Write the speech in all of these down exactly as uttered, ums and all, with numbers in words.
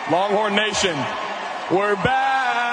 Longhorn Nation, we're back.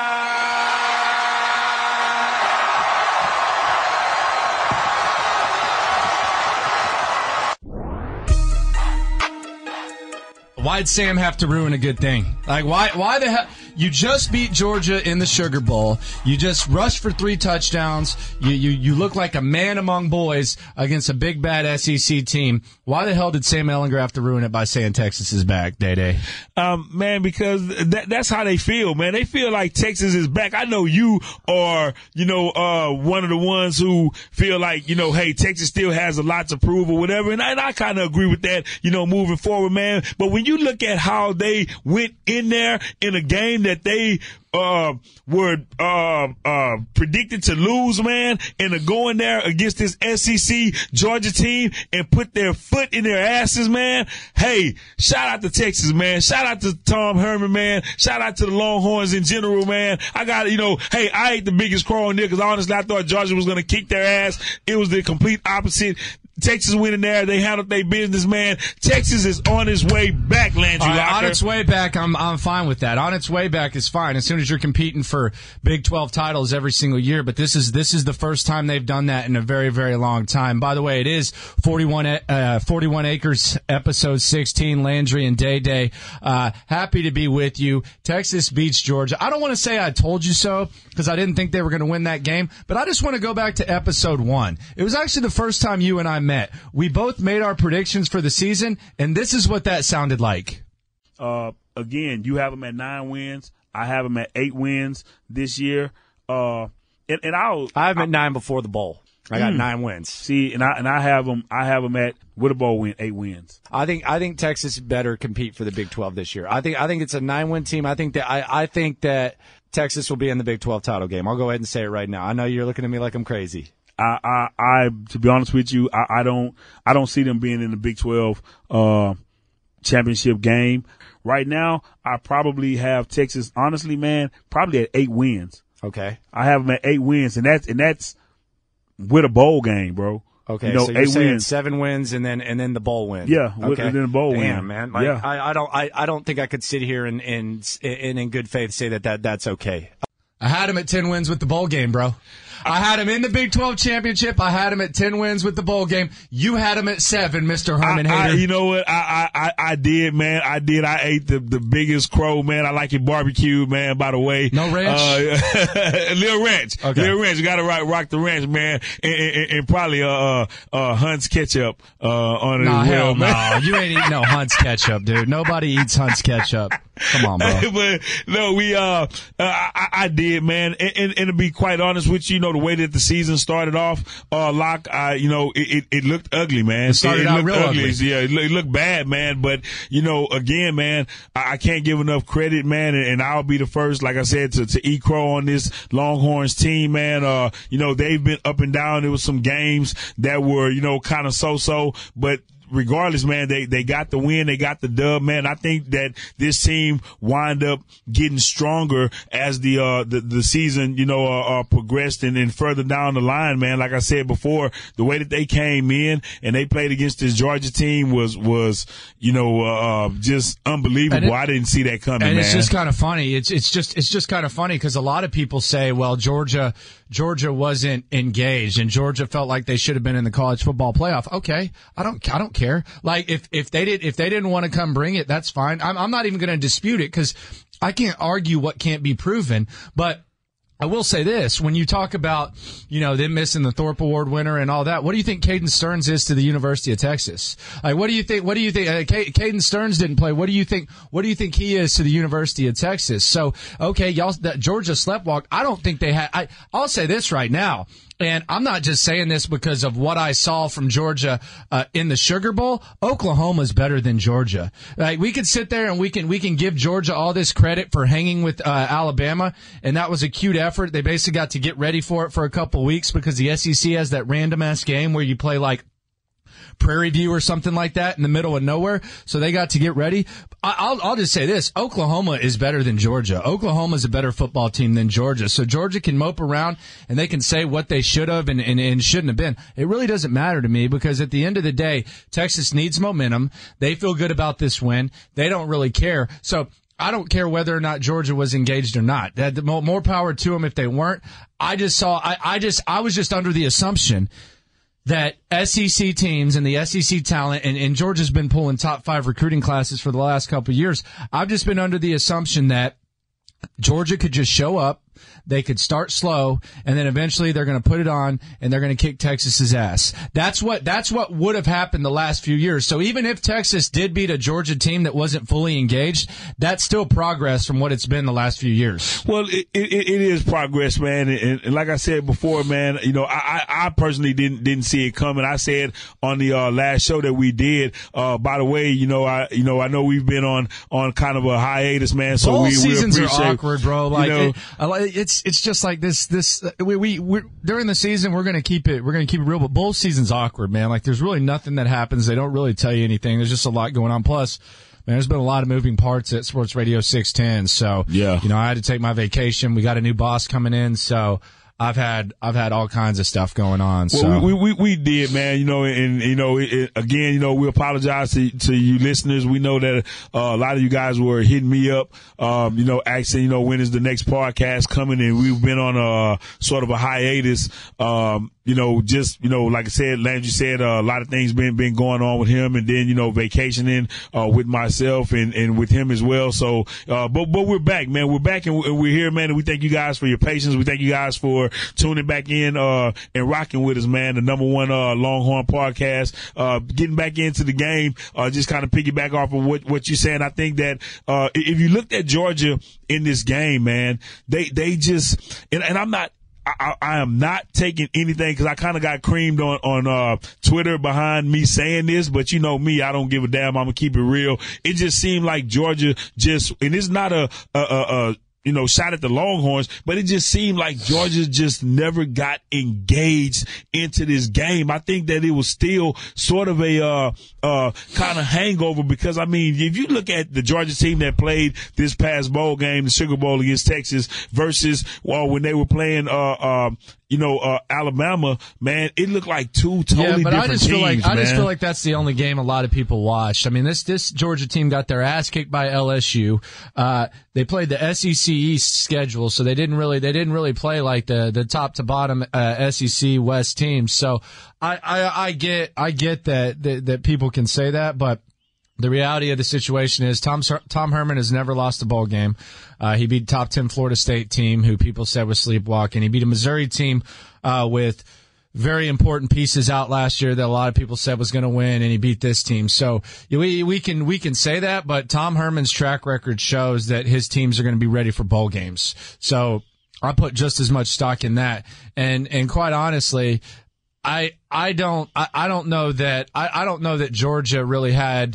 Why'd Sam have to ruin a good thing? Like, why Why the hell? You just beat Georgia in the Sugar Bowl. You just rushed for three touchdowns. You, you, you look like a man among boys against a big, bad S E C team. Why the hell did Sam Ehlinger have to ruin it by saying Texas is back, Day-Day? Um, man, because that, that's how they feel, man. They feel like Texas is back. I know you are, you know, uh, one of the ones who feel like, you know, hey, Texas still has a lot to prove or whatever. And I, and I kind of agree with that, you know, moving forward, man. But when you look at how they went in there in a game that they uh were uh uh predicted to lose, man, and to go in there against this S E C Georgia team and put their foot in their asses, man. Hey, shout out to Texas, man. Shout out to Tom Herman, man. Shout out to the Longhorns in general, man. I got, you know, hey, I ain't the biggest crow in there because honestly I thought Georgia was gonna kick their ass. It was the complete opposite. Texas went in there. They handled their business, man. Texas is on its way back, Landry right, Locker. On its way back, I'm I'm fine with that. On its way back is fine as soon as you're competing for Big twelve titles every single year. But this is this is the first time they've done that in a very, very long time. By the way, it is forty-one, uh, forty-one Acres, episode sixteen, Landry and Day Day. Uh, happy to be with you. Texas beats Georgia. I don't want to say I told you so because I didn't think they were going to win that game, but I just want to go back to episode one. It was actually the first time you and I met. We both made our predictions for the season, and this is what that sounded like. Uh, again, you have them at nine wins. I have them at eight wins this year. Uh, and, and I'll I have them at nine before the bowl. I got mm, nine wins. See, and I and I have them. I have them at with a bowl win, eight wins. I think I think Texas better compete for the Big twelve this year. I think I think it's a nine win team. I think that I, I think that Texas will be in the Big twelve title game. I'll go ahead and say it right now. I know you're looking at me like I'm crazy. I, I, I, to be honest with you, I, I don't, I don't see them being in the Big twelve, uh, championship game. Right now, I probably have Texas, honestly, man, probably at eight wins. Okay. I have them at eight wins, and that's, and that's with a bowl game, bro. Okay, you know, so you're eight saying wins. seven wins and then and then the bowl win. Yeah, with, okay. and then the bowl Damn, win. Damn, man. Like, yeah. I, I don't I, I don't think I could sit here and and, and in good faith say that, that that's okay. I had him at ten wins with the bowl game, bro. I had him in the Big twelve championship. I had him at ten wins with the bowl game. You had him at seven, Mister Herman I, I, Hater. you know what? I, I, I, I did, man. I did. I ate the, the biggest crow, man. I like it barbecued, man, by the way. No ranch? Uh, Lil Ranch. Okay. Lil Ranch. You got to rock, rock the ranch, man. And, and, and probably, uh, uh, uh, Hunt's ketchup, uh, on it Nah, as well, hell man. no. You ain't eating no Hunt's ketchup, dude. Nobody eats Hunt's ketchup. Come on, bro. But no, we, uh, uh I, I did, man. And, and, and to be quite honest with you, you know, the way that the season started off, uh, Locke, I, you know, it, it, it looked ugly, man. It started it, it out looked real ugly. Yeah, it, look, it looked bad, man. But, you know, again, man, I, I can't give enough credit, man. And, and I'll be the first, like I said, to, to eat crow on this Longhorns team, man. Uh, you know, they've been up and down. There was some games that were, you know, kind of so-so, but regardless, man, they, they got the win. They got the dub, man. I think that this team wind up getting stronger as the, uh, the, the season, you know, uh, uh progressed and then further down the line, man. Like I said before, the way that they came in and they played against this Georgia team was, was, you know, uh, just unbelievable. It, I didn't see that coming, and man. it's just kind of funny. It's, it's just, it's just kind of funny because a lot of people say, well, Georgia, Georgia wasn't engaged and Georgia felt like they should have been in the college football playoff. Okay. I don't, I don't care. Like if, if they did, if they didn't want to come bring it, that's fine. I'm, I'm not even going to dispute it because I can't argue what can't be proven, but I will say this, when you talk about, you know, them missing the Thorpe Award winner and all that, what do you think Caden Stearns is to the University of Texas? Like, what do you think, what do you think, uh, Caden Stearns didn't play, what do you think, what do you think he is to the University of Texas? So, okay, y'all, that Georgia sleptwalk, I don't think they had, I, I'll say this right now. And I'm not just saying this because of what I saw from Georgia uh, in the Sugar Bowl. Oklahoma's better than Georgia. Like we could sit there and we can we can give Georgia all this credit for hanging with uh, Alabama, and that was a cute effort. They basically got to get ready for it for a couple of weeks because the S E C has that random ass game where you play like Prairie View or something like that in the middle of nowhere. So they got to get ready. I'll, I'll just say this. Oklahoma is better than Georgia. Oklahoma is a better football team than Georgia. So Georgia can mope around and they can say what they should have and, and, and shouldn't have been. It really doesn't matter to me because at the end of the day, Texas needs momentum. They feel good about this win. They don't really care. So I don't care whether or not Georgia was engaged or not. That more, more power to them if they weren't. I just saw. I, I just. I was just under the assumption that S E C teams and the S E C talent, and, and Georgia's been pulling top five recruiting classes for the last couple of years. I've just been under the assumption that Georgia could just show up. They could start slow, and then eventually they're going to put it on, and they're going to kick Texas's ass. That's what that's what would have happened the last few years. So even if Texas did beat a Georgia team that wasn't fully engaged, that's still progress from what it's been the last few years. Well, it, it, it is progress, man. And, and like I said before, man, you know, I, I personally didn't didn't see it coming. I said on the uh, last show that we did. Uh, by the way, you know, I you know I know we've been on on kind of a hiatus, man. So Bowl we seasons we appreciate, are awkward, bro. Like you know, it, I like it's it's just like this this we we we're, during the season we're gonna keep it we're gonna keep it real, but bowl season's awkward, man. Like there's really nothing that happens. They don't really tell you anything. There's just a lot going on. Plus, man, there's been a lot of moving parts at Sports Radio six ten. So yeah, you know, I had to take my vacation. We got a new boss coming in, so I've had I've had all kinds of stuff going on. So well, we, we we did, man. You know, and you know, it, again, you know, we apologize to to you listeners. We know that uh, a lot of you guys were hitting me up, um, you know, asking, you know, when is the next podcast coming? And we've been on a sort of a hiatus. Um, you know, just, you know, like I said, Landry said, uh, a lot of things been, been going on with him, and then, you know, vacationing, uh, with myself and, and with him as well. So, uh, but, but we're back, man. We're back and we're here, man. And we thank you guys for your patience. We thank you guys for tuning back in, uh, and rocking with us, man. The number one, uh, Longhorn podcast, uh, getting back into the game, uh, just kind of piggyback off of what, what you're saying. I think that, uh, if you looked at Georgia in this game, man, they, they just, and, and I'm not, I, I am not taking anything because I kind of got creamed on, on, uh, Twitter behind me saying this, but you know me, I don't give a damn. I'm going to keep it real. It just seemed like Georgia just, and it's not a, a, a, a you know, shot at the Longhorns, but it just seemed like Georgia just never got engaged into this game. I think that it was still sort of a, uh, uh, kind of hangover because, I mean, if you look at the Georgia team that played this past bowl game, the Sugar Bowl against Texas versus, well, when they were playing, uh, uh, you know, uh, Alabama, man, it looked like two totally yeah, but different I just teams, feel like man. I just feel like that's the only game a lot of people watched. I mean, this this Georgia team got their ass kicked by L S U. Uh, they played the S E C East schedule, so they didn't really they didn't really play like the the top to bottom uh, S E C West teams. So I, I I get I get that, that that people can say that, but the reality of the situation is Tom Tom Herman has never lost a bowl game. Uh, he beat top ten Florida State team, who people said was sleepwalking. He beat a Missouri team uh, with very important pieces out last year that a lot of people said was going to win, and he beat this team. So we we can we can say that, but Tom Herman's track record shows that his teams are going to be ready for bowl games. So I put just as much stock in that, and and quite honestly, I I don't I, I don't know that I, I don't know that Georgia really had.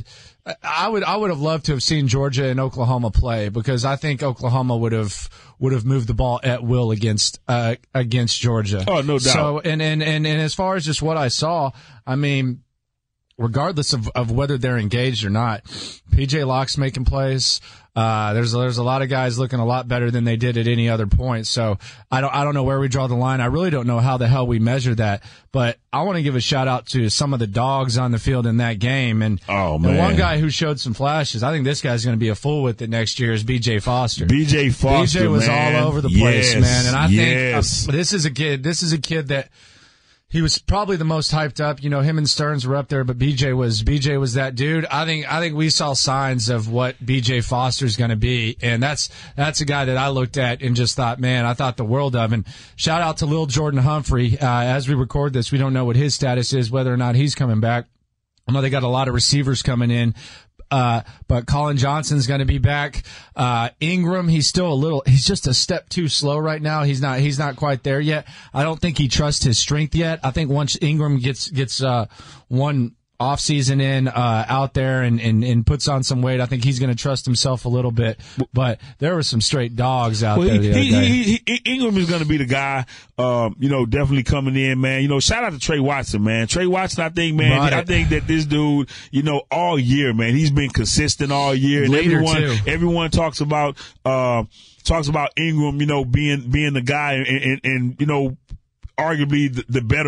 I would I would have loved to have seen Georgia and Oklahoma play because I think Oklahoma would have would have moved the ball at will against uh, against Georgia. Oh, no doubt. So and, and, and, and as far as just what I saw, I mean, regardless of, of whether they're engaged or not, P J Locke's making plays. Uh, there's there's a lot of guys looking a lot better than they did at any other point. So I don't I don't know where we draw the line. I really don't know how the hell we measure that. But I want to give a shout out to some of the dogs on the field in that game. And, oh, man. and one guy who showed some flashes, I think this guy's going to be a fool with it next year, is B J Foster. B J Foster, B J was man. all over the place, yes, man. And I yes. think uh, this is a kid. This is a kid that. He was probably the most hyped up. You know, him and Stearns were up there, but B J was B J was that dude. I think I think we saw signs of what B J Foster's going to be, and that's that's a guy that I looked at and just thought, man, I thought the world of. And shout out to Lil Jordan Humphrey. Uh, as we record this, we don't know what his status is, whether or not he's coming back. I know they got a lot of receivers coming in. Uh, but Colin Johnson's going to be back. Uh, Ingram, he's still a little, he's just a step too slow right now. He's not, he's not quite there yet. I don't think he trusts his strength yet. I think once Ingram gets, gets, uh, one off season in, uh, out there and, and, and puts on some weight, I think he's going to trust himself a little bit. But there were some straight dogs out well, there the he, other day. He, he, he, Ingram is going to be the guy, um, you know, definitely coming in, man. You know, shout out to Trey Watson, man. Trey Watson, I think, man, Brought I it. think that this dude, you know, all year, man, he's been consistent all year. And Leader, everyone, too. everyone talks about, uh, talks about Ingram, you know, being, being the guy and, and, and you know, arguably the, the better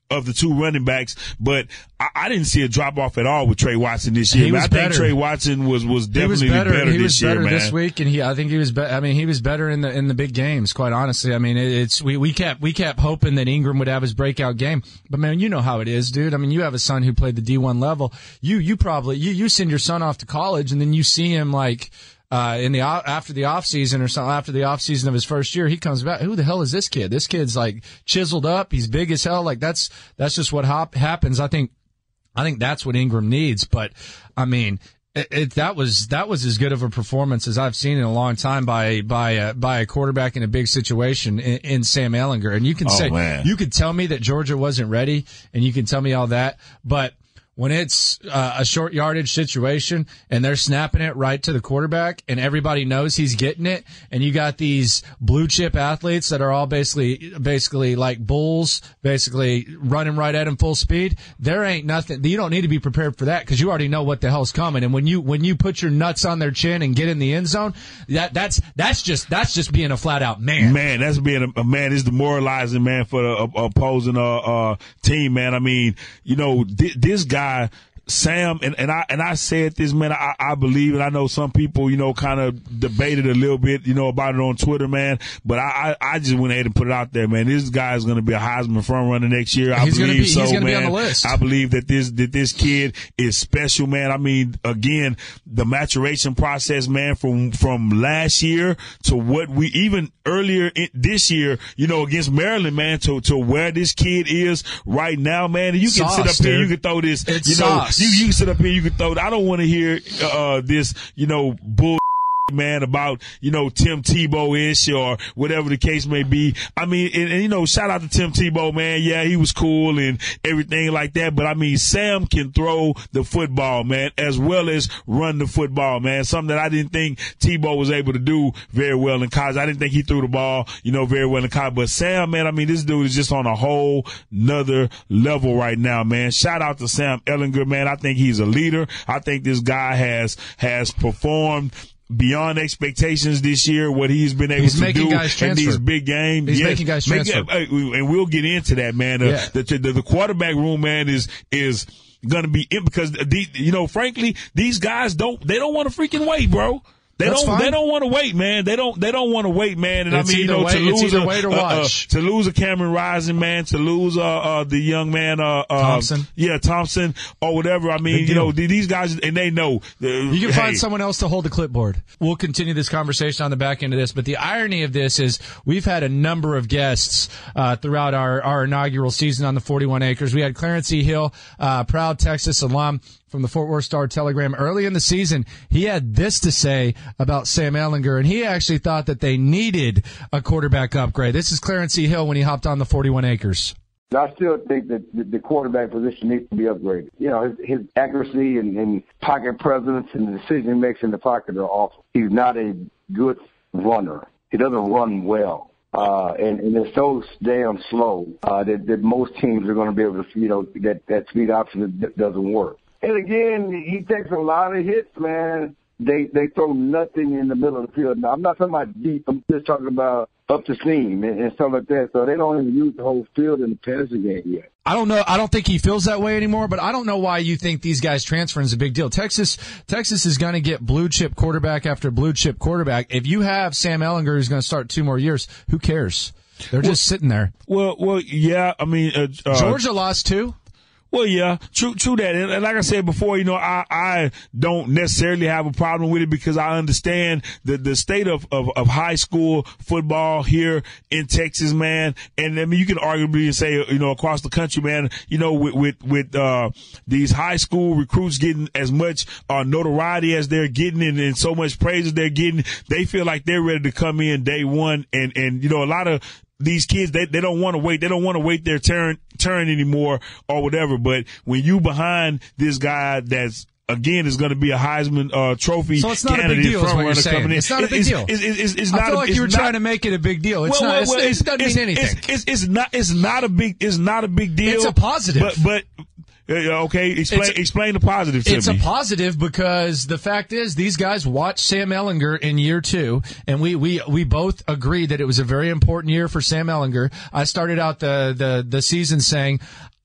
of the two running backs, but I, I didn't see a drop off at all with Trey Watson this year. He Man. was I think better. Trey Watson was was definitely he was better, better he this was year, better man. this week, and he I think he was. Be- I mean, he was better in the in the big games. Quite honestly, I mean, it, it's we we kept we kept hoping that Ingram would have his breakout game, but man, you know how it is, dude. I mean, you have a son who played the D one level. You you probably you you send your son off to college, and then you see him like. Uh, in the after the off season or something, after the off season of his first year, he comes back. Who the hell is this kid? This kid's like chiseled up. He's big as hell. Like that's that's just what hop, happens. I think I think that's what Ingram needs. But I mean, it, it, that was that was as good of a performance as I've seen in a long time by by a, by a quarterback in a big situation in, in Sam Ehlinger. And you can oh, say man. you could tell me that Georgia wasn't ready, and you can tell me all that, but. When it's uh, a short yardage situation and they're snapping it right to the quarterback and everybody knows he's getting it, and you got these blue chip athletes that are all basically basically like bulls, basically running right at him full speed, there ain't nothing. You don't need to be prepared for that because you already know what the hell's coming. And when you when you put your nuts on their chin and get in the end zone, that that's that's just that's just being a flat out man. Man, that's being a, a man. It's demoralizing, man, for the uh, opposing uh, uh, team, man. I mean, you know, th- this guy. Sam, and, and I and I said this, man, I, I believe it. I know some people, you know, kind of debated a little bit, you know, about it on Twitter, man. But I, I, I just went ahead and put it out there, man. This guy is going to be a Heisman front runner next year. I he's believe gonna be, so, he's gonna man. Be on the list. I believe that this that this kid is special, man. I mean, again, the maturation process, man, from from last year to what we even earlier in, this year, you know, against Maryland, man, to to where this kid is right now, man. And you can sauce, sit up dude. here, you can throw this, it's you know, sauce. you, you can sit up here. You can throw. I don't want to hear uh, this, you know, bull. Man, about, you know, Tim Tebow-ish or whatever the case may be. I mean, and, and, you know, shout out to Tim Tebow, man. Yeah, he was cool and everything like that. But, I mean, Sam can throw the football, man, as well as run the football, man. Something that I didn't think Tebow was able to do very well in college. I didn't think he threw the ball, you know, very well in college. But Sam, man, I mean, this dude is just on a whole nother level right now, man. Shout out to Sam Ehlinger, man. I think he's a leader. I think this guy has has performed beyond expectations this year, what he's been able he's to do in these big games. He's yes, making guys transfer. Make, and we'll get into that, man. Yeah. The, the, the, the quarterback room, man, is is going to be in because, the, you know, frankly, these guys don't, they don't want to freaking wait, bro. They That's don't. fine. They don't want to wait, man. They don't. They don't want to wait, man. And It's I mean, you either know, wait- to it's lose either a, wait or uh, uh, watch. to lose a Cameron Rising, man, to lose uh, uh the young man, uh, uh Thompson. yeah, Thompson or whatever. I mean, Big you know, deal. these guys, and they know. Uh, You can hey, find someone else to hold the clipboard. We'll continue this conversation on the back end of this, but the irony of this is we've had a number of guests uh, throughout our, our inaugural season on the forty-one acres. We had Clarence E. Hill, uh, proud Texas alum from the Fort Worth Star-Telegram. Early in the season, he had this to say about Sam Ehlinger, and he actually thought that they needed a quarterback upgrade. This is Clarence E. Hill when he hopped on the forty-one acres. I still think that the quarterback position needs to be upgraded. You know, his, his accuracy and, and pocket presence and the decision makes in the pocket are awful. He's not a good runner. He doesn't run well. Uh, and, and it's so damn slow uh, that, that most teams are going to be able to, you know, that, that speed option that doesn't work. And again, he takes a lot of hits, man. They they throw nothing in the middle of the field. Now, I'm not talking about deep. I'm just talking about up the seam and, and stuff like that. So they don't even use the whole field in the passing game yet. I don't know. I don't think he feels that way anymore, but I don't know why you think these guys transferring is a big deal. Texas, Texas is going to get blue chip quarterback after blue chip quarterback. If you have Sam Ehlinger who's going to start two more years, who cares? They're just well, sitting there. Well, well, yeah. I mean, uh, uh, Georgia lost two. Well, yeah, true, true that. And, and like I said before, you know, I, I don't necessarily have a problem with it because I understand the, the state of, of, of high school football here in Texas, man. And I mean, you can arguably say, you know, across the country, man, you know, with, with, with, uh, these high school recruits getting as much, uh, notoriety as they're getting and, and so much praise as they're getting, they feel like they're ready to come in day one. And, and, you know, a lot of, these kids, they, they don't want to wait. They don't want to wait their turn, turn anymore or whatever. But when you behind this guy that's, again, is going to be a Heisman uh, Trophy so it's not candidate, a big deal, front is what you're runner saying. coming in. It's not a big it's, deal. It's, it's, it's, it's I not feel a, like it's you were not, trying to make it a big deal. It's well, not. well, It's, it's, it doesn't it's, mean anything. It's, it's, it's not. It's not a big. It's not a big deal. It's a positive. But but. Uh, okay, explain It's, explain the positive to it's me. It's a positive because the fact is these guys watched Sam Ehlinger in year two, and we, we, we both agreed that it was a very important year for Sam Ehlinger. I started out the, the, the season saying,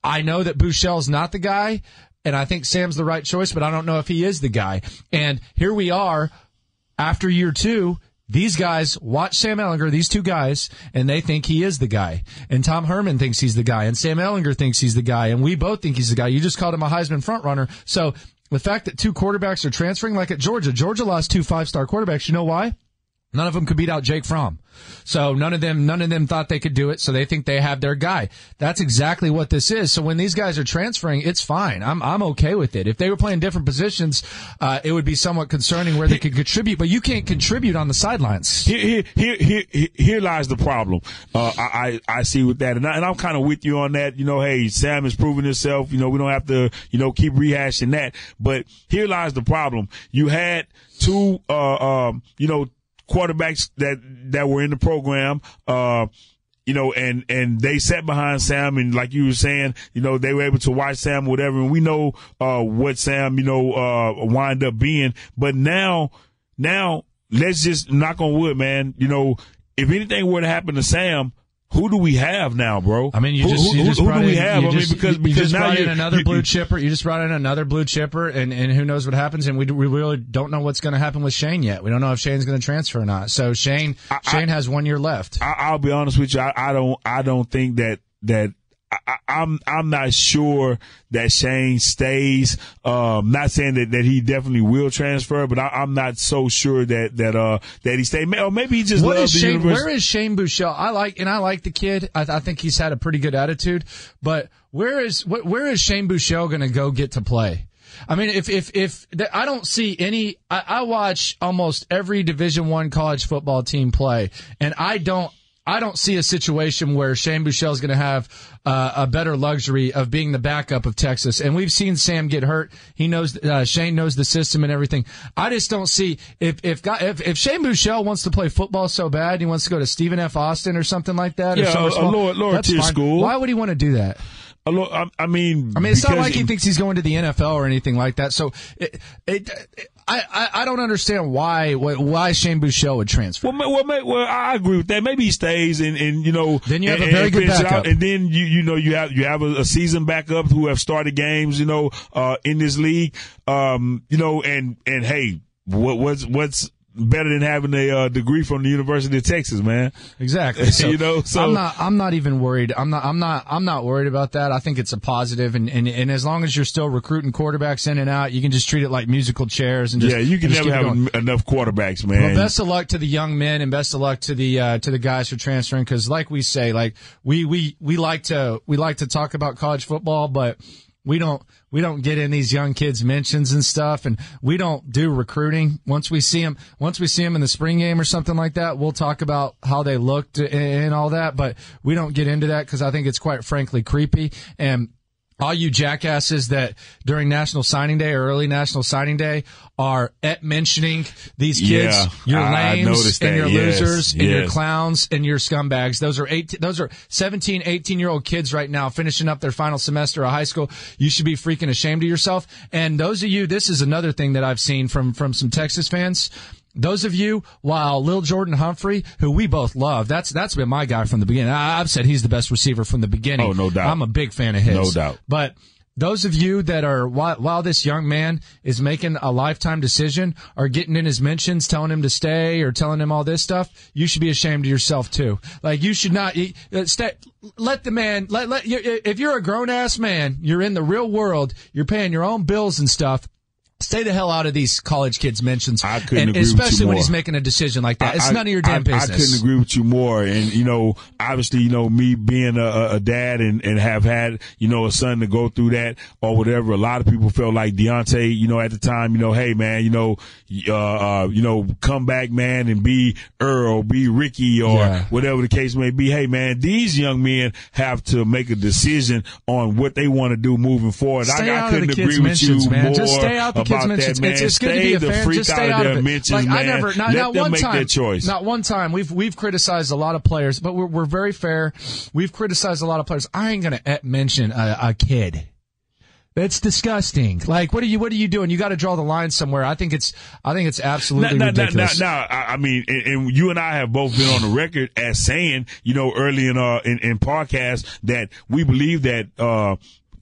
I know that Buechele's not the guy, and I think Sam's the right choice, but I don't know if he is the guy. And here we are after year two. These guys watch Sam Ehlinger, these two guys, and they think he is the guy. And Tom Herman thinks he's the guy, and Sam Ehlinger thinks he's the guy, and we both think he's the guy. You just called him a Heisman frontrunner. So the fact that two quarterbacks are transferring, like at Georgia, Georgia lost two five-star quarterbacks. You know why? None of them could beat out Jake Fromm. So none of them, none of them thought they could do it. So they think they have their guy. That's exactly what this is. So when these guys are transferring, it's fine. I'm, I'm okay with it. If they were playing different positions, uh, it would be somewhat concerning where they could contribute, but you can't contribute on the sidelines. Here, here, here, here, here lies the problem. Uh, I, I see with that. And, I, and I'm kind of with you on that. You know, hey, Sam is proving himself. You know, we don't have to, you know, keep rehashing that. But here lies the problem. You had two, uh, um, you know, quarterbacks that, that were in the program, uh, you know, and, and they sat behind Sam, and like you were saying, you know, they were able to watch Sam, whatever, and we know, uh, what Sam, you know, uh, wind up being. But now, now, let's just knock on wood, man. You know, if anything were to happen to Sam, who do we have now, bro? I mean, you who, just, who, you just who brought do we in, have? you I just, mean, because, you because just now brought you in another you, blue you, chipper. You just brought in another blue chipper, and, and who knows what happens? And we, we really don't know what's going to happen with Shane yet. We don't know if Shane's going to transfer or not. So Shane, I, Shane I, has one year left. I, I'll be honest with you. I, I don't, I don't think that that. I, I'm I'm not sure that Shane stays. Um, not saying that, that he definitely will transfer, but I, I'm not so sure that that uh that he stays. Or maybe he just what loves is the Shane, university. Where is Shane Buechele? I like and I like the kid. I, I think he's had a pretty good attitude. But where is wh- where is Shane Buechele going to go get to play? I mean, if if if I don't see any, I, I watch almost every Division One college football team play, and I don't. I don't see a situation where Shane Buechele is going to have uh, a better luxury of being the backup of Texas. And we've seen Sam get hurt. He knows uh, Shane knows the system and everything. I just don't see if if if, if Shane Buechele wants to play football so bad, he wants to go to Stephen F. Austin or something like that. Yeah, or a, a lower, lower tier fine. school. Why would he want to do that? I mean, I mean, it's not like he thinks he's going to the N F L or anything like that. So, it, it, it, I, I, I don't understand why why Shane Buechele would transfer. Well, well, well, I agree with that. Maybe he stays, and, and you know, then you have and, a very good backup, out, and then you you know you have you have a, a seasoned backup who have started games, you know, uh, in this league, um, you know, and and hey, what what's what's better than having a uh, degree from the University of Texas, man. Exactly. So you know, so I'm not. I'm not even worried. I'm not. I'm not. I'm not worried about that. I think it's a positive, and and, and as long as you're still recruiting quarterbacks in and out, you can just treat it like musical chairs and just yeah. You can never have going. enough quarterbacks, man. Well, best of luck to the young men, and best of luck to the uh, to the guys who are transferring. Because, like we say, like we we we like to we like to talk about college football, but we don't we don't get in these young kids' mentions and stuff, and we don't do recruiting. Once we see them, once we see them in the spring game or something like that, we'll talk about how they looked and all that. But we don't get into that because I think it's quite frankly creepy. And all you jackasses that during National Signing Day or early National Signing Day are at mentioning these kids, yeah, you're I lames and you're yes, losers and yes. you're clowns and you're scumbags. Those are eight, those are seventeen, eighteen year old kids right now finishing up their final semester of high school. You should be freaking ashamed of yourself. And those of you, this is another thing that I've seen from, from some Texas fans. Those of you, while Lil Jordan Humphrey, who we both love, that's that's been my guy from the beginning. I, I've said he's the best receiver from the beginning. Oh, no doubt. I'm a big fan of his. No doubt. But those of you that are, while, while this young man is making a lifetime decision, are getting in his mentions, telling him to stay or telling him all this stuff, you should be ashamed of yourself too. Like you should not uh, stay. Let the man. Let let. If you're a grown ass man, you're in the real world. You're paying your own bills and stuff. Stay the hell out of these college kids' mentions. I couldn't and agree especially with you when more. he's making a decision like that. It's I, none of your damn I, business. I couldn't agree with you more. And, you know, obviously, you know, me being a, a dad and, and have had, you know, a son to go through that or whatever, a lot of people felt like Deontay, you know, at the time, you know, hey, man, you know, uh, uh, you know, come back, man, and be Earl, be Ricky or yeah. whatever the case may be. Hey, man, these young men have to make a decision on what they want to do moving forward. Stay I, out I couldn't of the agree kids' with mentions, you man. more Just stay out the about kids' that, mentions. man. It's, it's good to Stay be a the fan. freak Just out stay of out their of it. mentions, Like man. I never, not, Let not them one make time, their choice. not one time. We've we've criticized a lot of players, but we're we're very fair. We've criticized a lot of players. I ain't gonna mention a, a kid. That's disgusting. Like, what are you, what are you doing? You got to draw the line somewhere. I think it's, I think it's absolutely now, ridiculous. Now, now, now, I mean, and, and you and I have both been on the record as saying, you know, early in, uh, in, in podcast that we believe that, uh,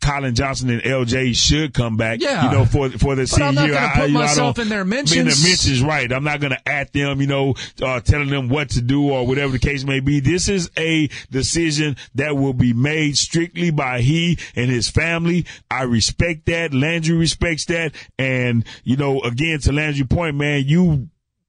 Colin Johnson and L J should come back. Yeah. You know, for for the But senior I'm not year. going to I- put you know, I myself don't- in their In the mentions. mentions, right. I'm not going to at them, you know, uh, telling them what to do or whatever the case may be. This is a decision that will be made strictly by he and his family. I respect that. Landry respects that. And, you know, again, to Landry's point, man, you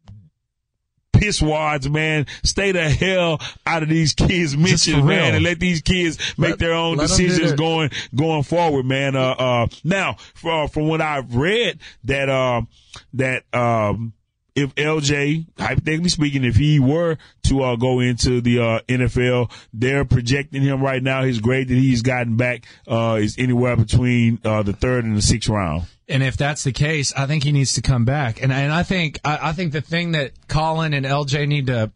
pisswads, man, stay the hell out of these kids' mentions, for man, real. and let these kids make Let- their own let 'em do decisions their- going going forward, man. Uh, uh, now, from, from what I've read, that uh, that um, if L J, hypothetically speaking, if he were to uh, go into the uh, N F L, they're projecting him right now. His grade that he's gotten back uh, is anywhere between uh, the third and the sixth round. And if that's the case, I think he needs to come back. And and I think I, I think the thing that Colin and L J need to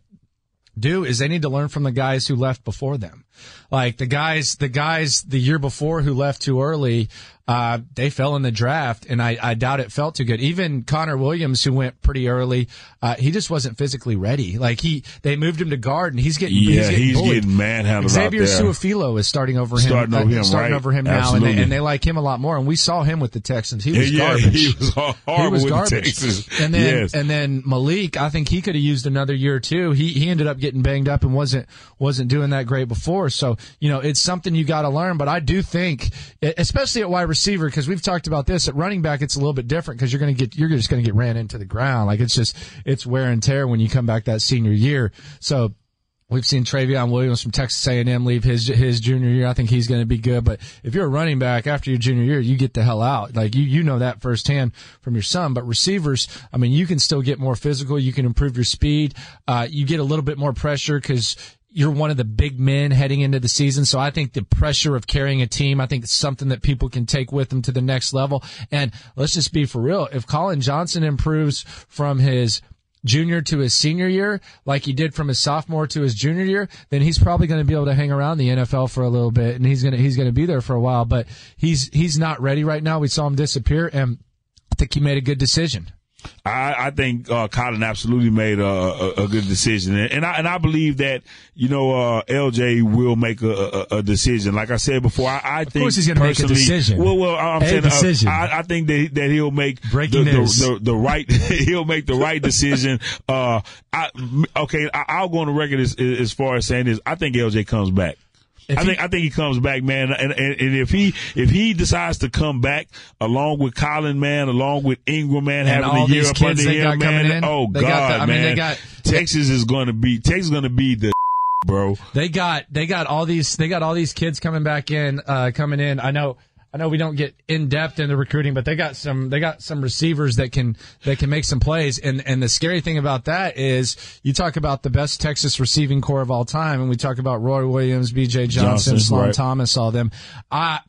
do is they need to learn from the guys who left before them. Like the guys, the guys the year before who left too early, uh, they fell in the draft, and I, I doubt it felt too good. Even Connor Williams, who went pretty early, uh, he just wasn't physically ready. Like he, they moved him to guard, and he's getting, Yeah, he's getting, he's bullied. getting manhandled Xavier out there. Su'a-Filo is starting over him, Starting over uh, him, starting right. over him now, and Absolutely. they, and they like him a lot more. And we saw him with the Texans. He was yeah, garbage. he was horrible He was with garbage. Texas. And then yes. and then Malik, I think he could have used another year too. He he ended up getting banged up and wasn't wasn't doing that great before. So, you know, it's something you got to learn. But I do think, especially at wide receiver, because we've talked about this, at running back it's a little bit different because you're going to get you're just going to get ran into the ground. Like it's just it's wear and tear when you come back that senior year. So we've seen Travion Williams from Texas A and M leave his his junior year. I think he's going to be good. But if you're a running back after your junior year, you get the hell out. Like you you know that firsthand from your son. But receivers, I mean, you can still get more physical. You can improve your speed. Uh, you get a little bit more pressure because you're one of the big men heading into the season. So I think the pressure of carrying a team, I think it's something that people can take with them to the next level. And let's just be for real. If Colin Johnson improves from his junior to his senior year, like he did from his sophomore to his junior year, then he's probably going to be able to hang around the N F L for a little bit, and he's going to he's going to be there for a while. But he's he's not ready right now. We saw him disappear, and I think he made a good decision. I, I think uh, Colin absolutely made a, a, a good decision, and, and I and I believe that you know uh, L J will make a, a, a decision. Like I said before, I, I Of think course he's going to make a personally- decision. Well, well, I'm A saying decision. Uh, I, I think that that he'll make Breaking the, the, news. the, the right he'll make the right decision. Uh, I, okay, I, I'll go on the record as, as far as saying this. I think L J comes back. If I he- think I think he comes back, man, and, and and if he if he decides to come back along with Colin, man, along with Ingram, man, And having all a year these up kids under they got him, coming man. in, Oh they God, got the- I mean, man, they got- Texas is going to be Texas is going to be the bro. They got they got all these they got all these kids coming back in, uh, coming in. I know I know we don't get in depth into recruiting, but they got some they got some receivers that can that can make some plays. And and the scary thing about that is you talk about the best Texas receiving core of all time, and we talk about Roy Williams, B J Johnson, Johnson, Sloan right. Thomas, all them. I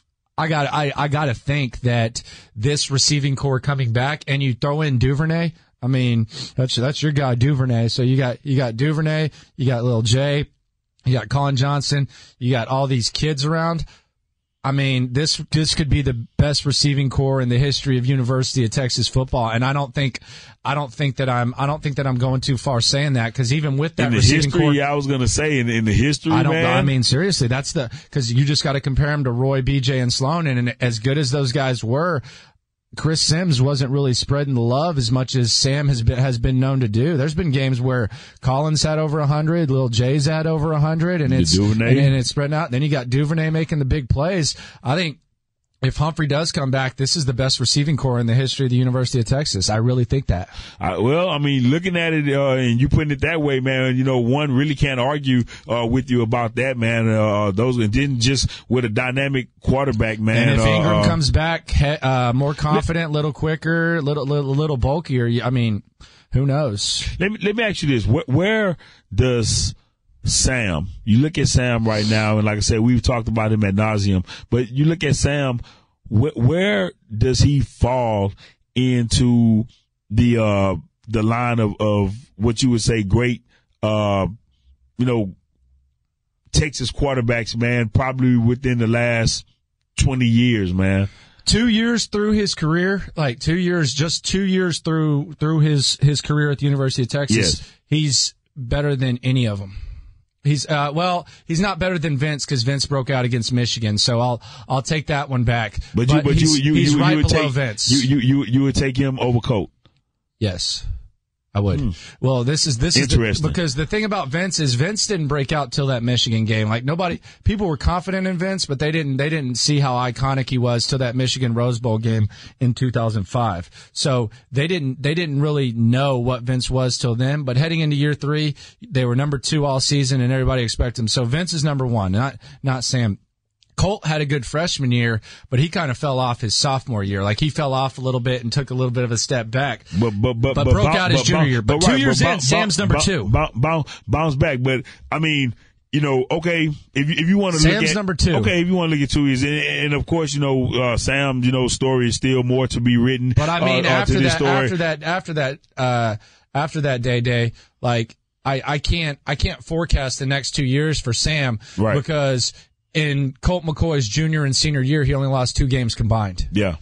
I got I I got to think that this receiving core coming back, and you throw in Duvernay. I mean, that's that's your guy Duvernay. So you got you got Duvernay, you got Lil J, you got Colin Johnson, you got all these kids around. I mean, this this could be the best receiving core in the history of University of Texas football, and I don't think I don't think that I'm I don't think that I'm going too far saying that, because even with that In the receiving history, core, yeah, I was going to say in, in the history, I don't. man. I mean, seriously, that's the because you just got to compare him to Roy, B J, and Sloan, and, and as good as those guys were, Chris Sims wasn't really spreading the love as much as Sam has been has been known to do. There's been games where Collins had over a hundred, Lil J's had over a hundred, and The it's Duvernay. and, and it's spreading out. Then you got Duvernay making the big plays. I think if Humphrey does come back, this is the best receiving core in the history of the University of Texas. I really think that. I, well, I mean, looking at it, uh, and you putting it that way, man, you know, one really can't argue, uh, with you about that, man. Uh, those, and then just with a dynamic quarterback, man. And if uh, Ingram uh, comes back, he, uh, more confident, little quicker, little, little, little bulkier, I mean, who knows? Let me, let me ask you this. Where, where does Sam, you look at Sam right now, and like I said, we've talked about him ad nauseum, but you look at Sam, wh- where does he fall into the, uh, the line of, of what you would say great, uh, you know, Texas quarterbacks, man, probably within the last twenty years, man. Two years through his career, like two years, just two years through, through his, his career at the University of Texas, Yes. he's better than any of them. He's uh well, he's not better than Vince because Vince broke out against Michigan, so I'll I'll take that one back. But, but you, but he's, you, you, he's you, right you would below take, Vince. You, you, you, you would take him over Colt. Yes. I would. Hmm. Well, this is this is Interesting. The, because the thing about Vince is Vince didn't break out till that Michigan game. Like nobody, people were confident in Vince, but they didn't they didn't see how iconic he was till that Michigan Rose Bowl game in two thousand five. So they didn't they didn't really know what Vince was till then. But heading into year three, they were number two all season, and everybody expected him. So Vince is number one, not not Sam. Colt had a good freshman year, but he kind of fell off his sophomore year. Like he fell off a little bit and took a little bit of a step back, but but but, but, but broke bounce, out his but, junior year. But, but two right, years but in, bounce, Sam's number bounce, two. Bounce, bounce, bounce back, but I mean, you know, okay, if you, if you want to look at Sam's number two, okay, if you want to look at two years, and, and of course, you know, uh, Sam, you know, story is still more to be written. But I mean, uh, after uh, that, story. after that, after that, uh, after that day, day, like I, I can't, I can't forecast the next two years for Sam right. because. In Colt McCoy's junior and senior year, he only lost two games combined. Yeah.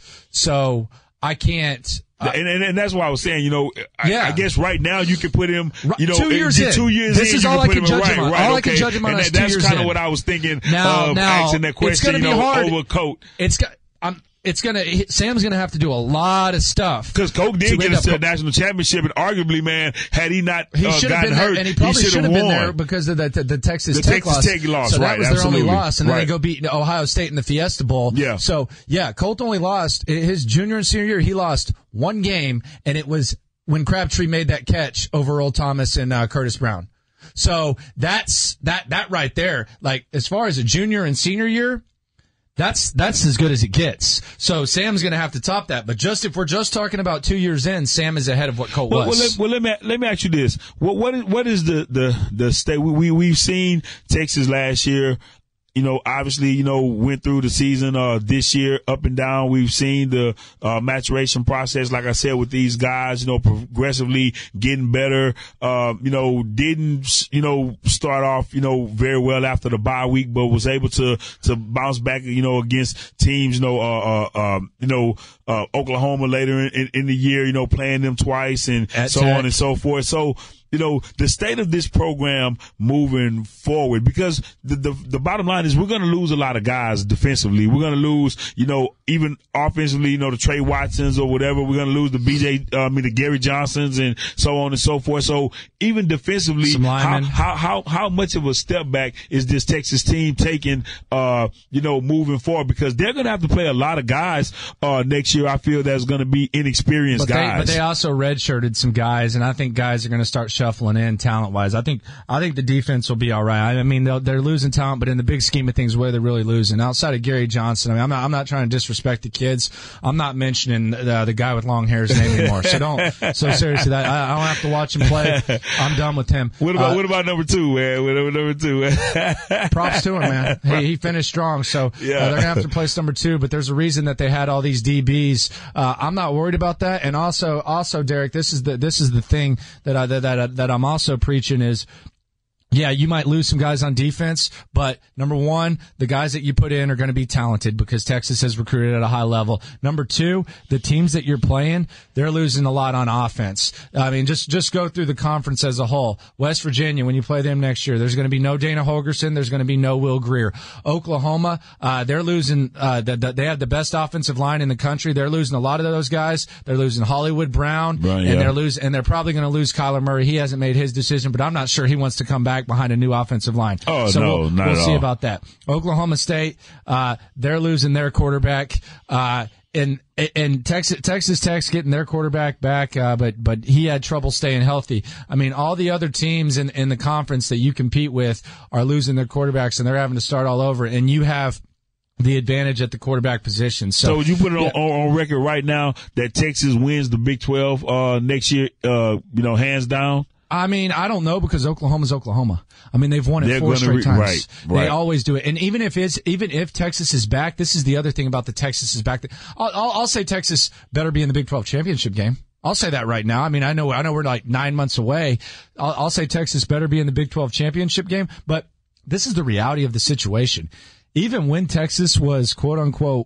So I can't. Uh, and, and and that's why I was saying, you know, I, yeah. I guess right now you can put him, you know, two years in. Two years this in, is you all can I put can him judge right, him on. right, all okay. I can judge him on and is that, two that's years kind in. of what I was thinking now, of now, asking that question, you know, hard. over Colt. It's got. I'm. It's gonna. Sam's gonna have to do a lot of stuff because Colt did get us to a national championship, and arguably, man, had he not he uh, gotten been hurt, there, and he probably should have been won. there because of the the, the Texas the Tech Texas loss. Tech loss. So right, that was absolutely. their only loss, and then right. they go beat Ohio State in the Fiesta Bowl. Yeah. So yeah, Colt only lost his junior and senior year. He lost one game, and it was when Crabtree made that catch over Earl Thomas and uh, Curtis Brown. So that's that that right there. Like as far as a junior and senior year. That's that's as good as it gets. So Sam's going to have to top that. But just if we're just talking about two years in, Sam is ahead of what Colt well, was. Well, let, well, let me let me ask you this: what what is, what is the the the state? We, we we've seen Texas last year. You know, obviously, you know, went through the season uh, this year up and down. We've seen the uh, maturation process, like I said, with these guys, you know, progressively getting better. Uh, you know, didn't, you know, start off, you know, very well after the bye week, but was able to to bounce back, you know, against teams, you know, uh, uh, um, you know, uh, Oklahoma later in, in, in the year, you know, playing them twice and At so Tech. on and so forth. So, you know, the state of this program moving forward, because the, the, the bottom line is we're going to lose a lot of guys defensively. We're going to lose, you know, even offensively, you know, the Trey Watsons or whatever. We're going to lose the B J, uh, I mean, the Gary Johnsons and so on and so forth. So even defensively, how, how, how, how much of a step back is this Texas team taking, uh, you know, moving forward? Because they're going to have to play a lot of guys, uh, next year. I feel that's going to be inexperienced but guys. They, but they also redshirted some guys, and I think guys are going to start shuffling in talent wise. I think I think the defense will be all right. I mean, they're, they're losing talent, but in the big scheme of things, where they're really losing outside of Gary Johnson. I mean, I'm not, I'm not trying to disrespect the kids. I'm not mentioning the, the guy with long hair's name anymore. So don't. So seriously, that I, I don't have to watch him play. I'm done with him. What about uh, what about number two, man? What about number two? Props to him, man. He, he finished strong. So yeah. uh, they're gonna have to place number two. But there's a reason that they had all these D Bs. Uh, I'm not worried about that. And also, also, Derek, this is the this is the thing that I that that, that I'm also preaching is. Yeah, you might lose some guys on defense, but number one, the guys that you put in are going to be talented because Texas has recruited at a high level. Number two, the teams that you're playing, they're losing a lot on offense. I mean, just, just go through the conference as a whole. West Virginia, when you play them next year, there's going to be no Dana Holgerson. There's going to be no Will Greer. Oklahoma, uh, they're losing, uh, the, the, they have the best offensive line in the country. They're losing a lot of those guys. They're losing Hollywood Brown, right, and yeah. they're losing, and they're probably going to lose Kyler Murray. He hasn't made his decision, but I'm not sure he wants to come back behind a new offensive line. Oh, so no, we'll, not we'll at see all. about that. Oklahoma State, uh, they're losing their quarterback. Uh, and, and Texas, Texas Tech's getting their quarterback back, uh, but, but he had trouble staying healthy. I mean, all the other teams in, in the conference that you compete with are losing their quarterbacks and they're having to start all over. And you have the advantage at the quarterback position. So, so you put it yeah. on, on, on record right now that Texas wins the Big twelve, uh, next year, uh, you know, hands down? I mean, I don't know because Oklahoma's Oklahoma. I mean, they've won it They're four straight re- times. right, right. They always do it. And even if it's, even if Texas is back, this is the other thing about the Texas is back. I'll, I'll, I'll say Texas better be in the Big twelve championship game. I'll say that right now. I mean, I know, I know we're like nine months away. I'll, I'll say Texas better be in the Big twelve championship game, but this is the reality of the situation. Even when Texas was quote unquote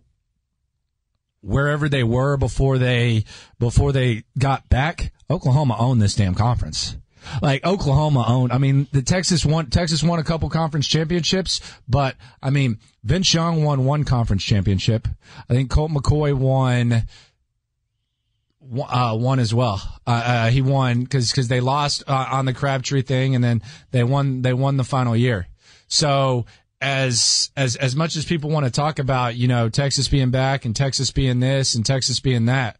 wherever they were before they, before they got back, Oklahoma owned this damn conference. Like Oklahoma owned. I mean, the Texas won. Texas won a couple conference championships, but I mean, Vince Young won one conference championship. I think Colt McCoy won. Uh, won as well. Uh, uh, he won because because they lost uh, on the Crabtree thing, and then they won. They won the final year. So as as as much as people want to talk about, you know, Texas being back and Texas being this and Texas being that,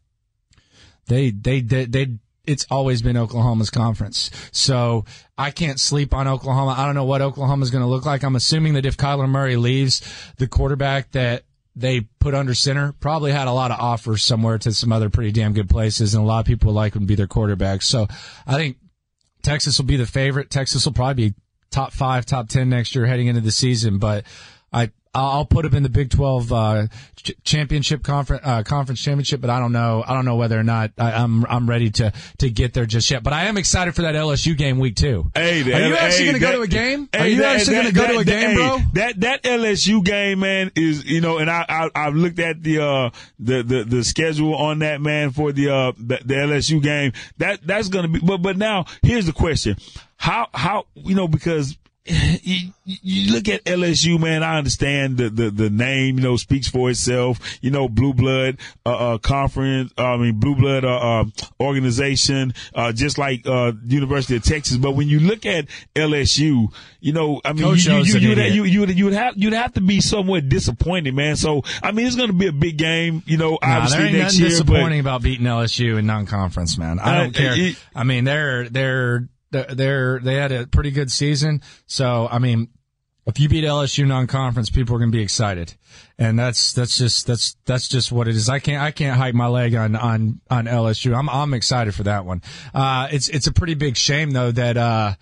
they they they, they it's always been Oklahoma's conference. So I can't sleep on Oklahoma. I don't know what Oklahoma's going to look like. I'm assuming that if Kyler Murray leaves, the quarterback that they put under center probably had a lot of offers somewhere to some other pretty damn good places, and a lot of people would like him to be their quarterback. So I think Texas will be the favorite. Texas will probably be top five, top ten next year heading into the season, but I, I'll put them in the Big twelve uh, ch- championship conference uh, conference championship, but I don't know. I don't know whether or not I, I'm I'm ready to to get there just yet. But I am excited for that L S U game week two. Hey, are you actually hey, going to go to a game? Hey, are you that, actually going to go that, to a that, game, hey, bro? That that L S U game, man, is you know, and I, I I've looked at the uh the, the the schedule on that, man, for the uh the, the L S U game. That that's going to be. But but now here's the question: How how you know because. You, you look at L S U, man. I understand the, the, the name, you know, speaks for itself. You know, blue blood uh, uh conference. Uh, I mean, blue blood uh, uh organization, uh, just like uh University of Texas. But when you look at L S U, you know, I mean, Coach you you, you, you, you, you, would you would have you'd have to be somewhat disappointed, man. So I mean, it's going to be a big game, you know. Nah, obviously there ain't next nothing year. disappointing But, about beating L S U in non-conference, man. I don't Uh, care. it- I mean, they're they're they're they had a pretty good season. So I mean, if you beat L S U non-conference, people are going to be excited, and that's that's just that's that's just what it is. I can't I can't hype my leg on on on L S U. I'm I'm excited for that one. Uh, it's it's a pretty big shame though that uh,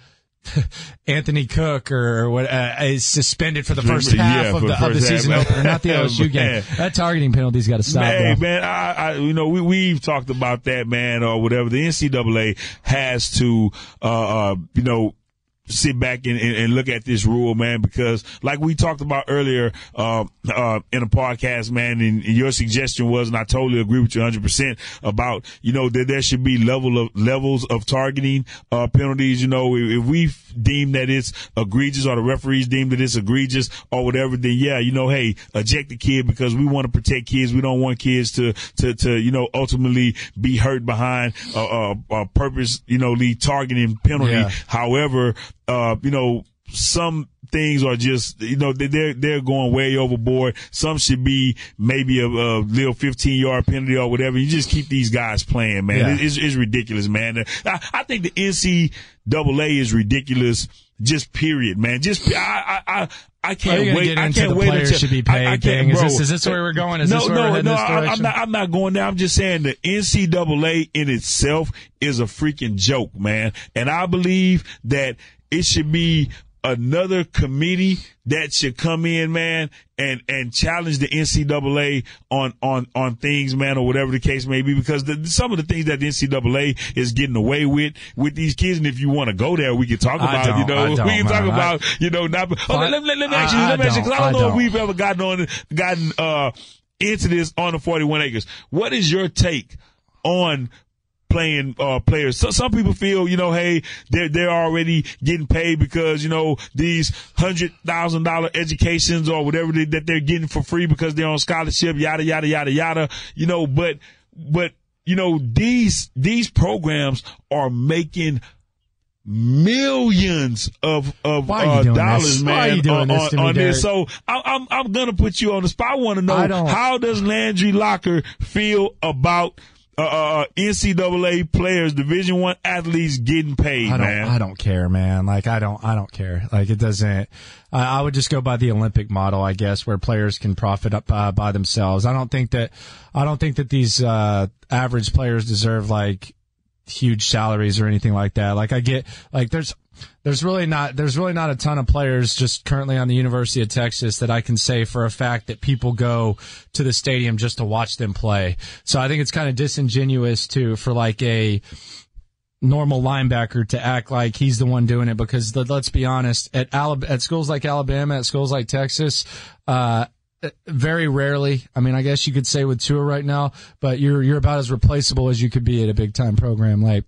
Anthony Cook or what uh, is suspended for the first half Yeah, of for the, the of the first season half. opener, not the L S U game. Man. That targeting penalty's got to stop. Man, bro. man, I, I, you know, we, we've talked about that, man, or whatever. The N C double A has to, uh, uh, you know, sit back and, and, and look at this rule, man, because like we talked about earlier, uh, uh, in a podcast, man, and, and your suggestion was, and I totally agree with you one hundred percent about, you know, that there should be level of levels of targeting, uh, penalties. You know, if, if we deem that it's egregious or the referees deem that it's egregious or whatever, then yeah, you know, hey, eject the kid because we want to protect kids. We don't want kids to, to, to, you know, ultimately be hurt behind a, a, a purpose, you know, the targeting penalty. Yeah. However, Uh, you know, some things are just, you know, they're, they're going way overboard. Some should be maybe a, a little fifteen yard penalty or whatever. You just keep these guys playing, man. Yeah. It's, it's ridiculous, man. I, I think the N C double A is ridiculous. Just period, man. Just, I, I, I, I can't Are you gonna wait. get I into can't the wait players until should be paid I, I can't, thing? Is bro. this- is this where we're going? Is no, this where no, we're heading no. this I, I'm direction? not. I'm not going there. I'm just saying the N C double A in itself is a freaking joke, man. And I believe that it should be another committee that should come in, man, and, and challenge the N C double A on, on, on things, man, or whatever the case may be, because the, some of the things that the N C double A is getting away with, with these kids. And if you want to go there, we can talk I about, don't, you know, I we don't, can talk man. about, I, you know, not, okay, I, let, let, let me ask you, I, let me ask you, cause I don't I know don't. if we've ever gotten on, gotten, uh, into this on the forty-one acres. What is your take on playing uh players? So some people feel, you know, hey, they're they're already getting paid because, you know, these hundred thousand dollar educations or whatever they, that they're getting for free because they're on scholarship, yada yada yada yada. You know, but but you know, these these programs are making millions of of Why are you uh, doing dollars, this? man, Why are you doing on, this to me, on this. Derek? So I, I'm I'm gonna put you on the spot. I want to know, I don't- how does Landry Locker feel about uh, uh N C double A players, Division One athletes getting paid, I don't, man? I don't care, man. Like, I don't, I don't care. Like, it doesn't, I, I would just go by the Olympic model, I guess, where players can profit up uh, by themselves. I don't think that, I don't think that these, uh, average players deserve, like, huge salaries or anything like that. Like, I get, like, there's, there's really not, there's really not a ton of players just currently on the University of Texas that I can say for a fact that people go to the stadium just to watch them play. So I think it's kind of disingenuous to, for like a normal linebacker to act like he's the one doing it, because the, let's be honest, at Alab- at schools like Alabama, at schools like Texas, uh, very rarely, I mean, I guess you could say with Tua right now, but you're, you're about as replaceable as you could be at a big time program. Like,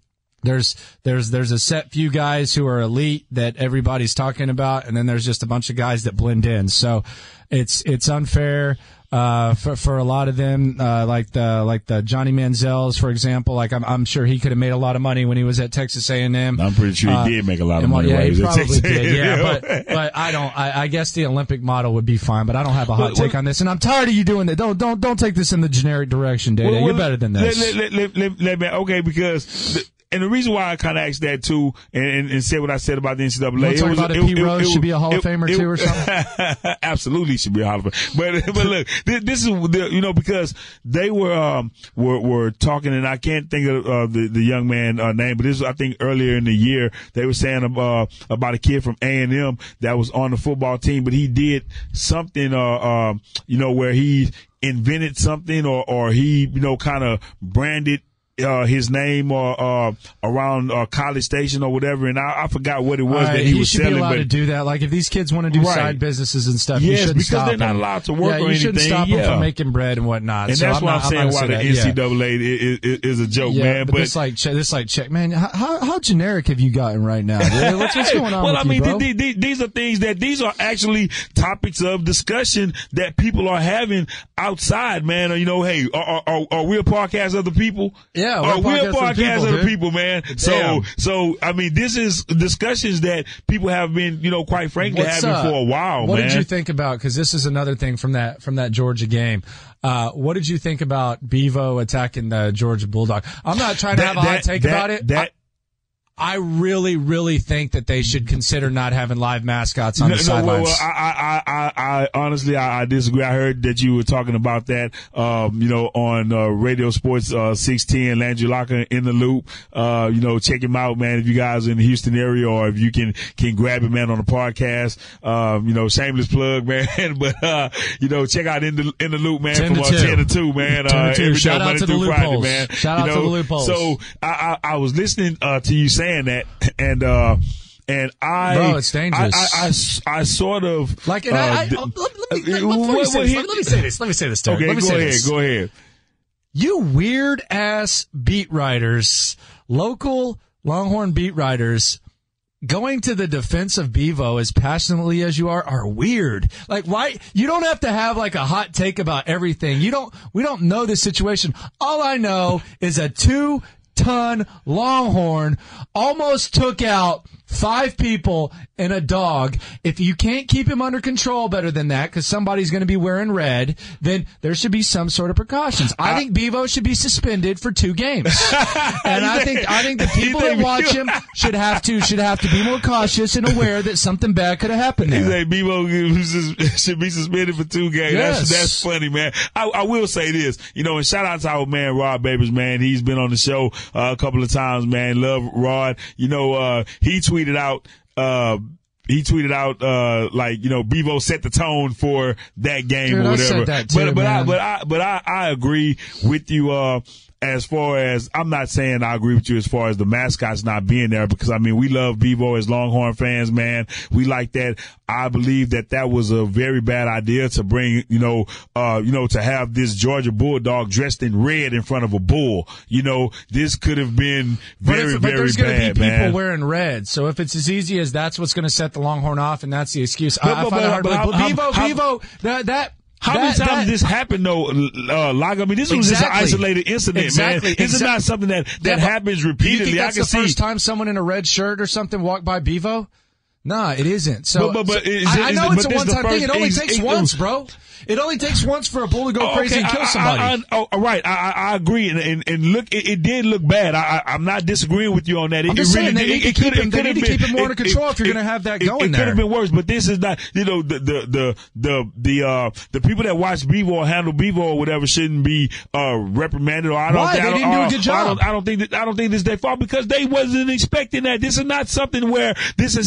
There's there's there's a set few guys who are elite that everybody's talking about, and then there's just a bunch of guys that blend in. So it's it's unfair uh, for for a lot of them, uh, like the like the Johnny Manziel's, for example. Like I'm I'm sure he could have made a lot of money when he was at Texas A and M. I'm pretty sure he uh, did make a lot of and, money. Yeah, while he, he was probably at Texas did. Yeah, A and M. but but I don't. I, I guess the Olympic model would be fine, but I don't have a hot Well, take well, on this, and I'm tired of you doing that. Don't don't don't take this in the generic direction, Data. Well, You're well, better than this. Let, let, let, let, let, let, okay, because. The, And the reason why I kind of asked that too, and, and, and said what I said about the N C double A, We'll talk was, about if P. Rose should be a Hall of Famer it, too, or something. Absolutely, should be a Hall of Famer. But but look, this, this is the, you know, because they were um were were talking, and I can't think of uh, the the young man uh, name, but this was, I think earlier in the year they were saying uh, about a kid from A and M that was on the football team, but he did something uh, uh you know where he invented something or or he you know kind of branded. Uh, his name or uh, around uh, College Station or whatever, and I, I forgot what it was right, that he, he was should selling. be allowed but to do that. Like if these kids want to do Right. side businesses and stuff, Yes, you shouldn't because stop they're not them. allowed to work yeah, or you anything. shouldn't stop them Yeah. from making bread and whatnot. and so that's I'm why not, I'm saying not why the that. N C Yeah. double A is, is, is a joke, Yeah, man. but, But this like che- this like check, man. How, how how generic have you gotten right now? Dude? What's what's going on well, with I mean, you, bro? th- th- these are things that these are actually topics of discussion that people are having outside, man. Or, you know, hey, are, are, are we a podcast of the people? Yeah, we're are a we a podcast of the podcast people, of the dude. people, man? So, Damn. so I mean, this is discussions that people have been, you know, quite frankly, What's, having uh, for a while, what man. did you think about? Because this is another thing from that from that Georgia game. Uh, what did you think about Bevo attacking the Georgia Bulldog? I'm not trying to That- have a hot that- take that- about it. That. I really, really think that they should consider not having live mascots on No, the no, well, sidelines. well, I, I, I, I, honestly, I, I disagree. I heard that you were talking about that, um, you know, on uh, Radio Sports uh, six ten, Landry Locker in the Loop. Uh, you know, check him out, man. If you guys are in the Houston area, or if you can can grab him, man, on the podcast. Um, you know, shameless plug, man. But uh, you know, check out in the in the Loop, man, ten from to uh, two. ten to two, man. ten to Uh, two. every Shout day, out Monday to the through Friday, loopholes. man. Shout you out know, to the loopholes. So I, I, I was listening uh, to you saying that, and uh, and I, Bro, it's dangerous. I, I, I, I sort of Like, and uh, I, I, d- oh, let, let me, uh, let, let, me what- say what this, he- let, me, let me say this. Let me say this, Derek. Okay, let me go say ahead. this. Go ahead. You weird ass beat writers, local Longhorn beat writers, going to the defense of Bevo as passionately as you are are weird. Like, why? You don't have to have like a hot take about everything. You don't. We don't know this situation. All I know is a two ton Longhorn almost took out five people and a dog. If you can't keep him under control better than that, because somebody's going to be wearing red, then there should be some sort of precautions. I think Bevo should be suspended for two games, and I think I think the people that watch him should have to should have to be more cautious and aware that something bad could have happened He there. said Bevo should be suspended for two games. Yes. That's, that's funny, man. I, I will say this, you know, and shout out to our man, Rod Babers, man. He's been on the show uh, a couple of times, man. Love Rod. You know, uh, he tweeted out, uh, he tweeted out, uh, like, you know, Bevo set the tone for that game Dude, or I whatever. said that too, but, but I, man. but I, but I, I agree with you, uh, as far as, I'm not saying I agree with you as far as the mascots not being there, because I mean, we love Bevo as Longhorn fans, man. We like that. I believe that that was a very bad idea to bring, you know, uh, you know, to have this Georgia Bulldog dressed in red in front of a bull. You know, this could have been very, but, if, but very there's going to bad, be people man. wearing red. So if it's as easy as that's what's going to set the Longhorn off, and that's the excuse, But- I, I but- find it but- hard to but believe. how- But Bevo, how- Bevo, that that. How that, many times that, did this happen though, uh, Log? I mean, this was just an Exactly. isolated incident, Exactly. man. This is Exact- not something that, that Yeah, but happens Do you repeatedly. think that's I can the see. first time someone in a red shirt or something walked by Bevo? Nah, it isn't. So, But- but- but so is I, it- I is know it- it's a but this is the one-time thing. first- It only is- takes it- once, bro. It only takes once for a bull to go Oh, crazy okay, and kill I- somebody. I, I, oh, all right, I, I, I agree, and, and, and look, it, it did look bad. I, I, I'm not disagreeing with you on that. It, I'm just it really saying, they did. need to it keep could- him- it they could need have to been- keep him more it- under control it- if you're it- gonna have that it- going It there. could have been worse, but this is not. You know, the the the the the uh the people that watch Bevo or handle Bevo or whatever shouldn't be uh reprimanded. Or I don't. Why? think, They I don't, didn't do a uh, good I job. don't, I don't think that I don't think this is their fault because they wasn't expecting that. This is not something where this has happened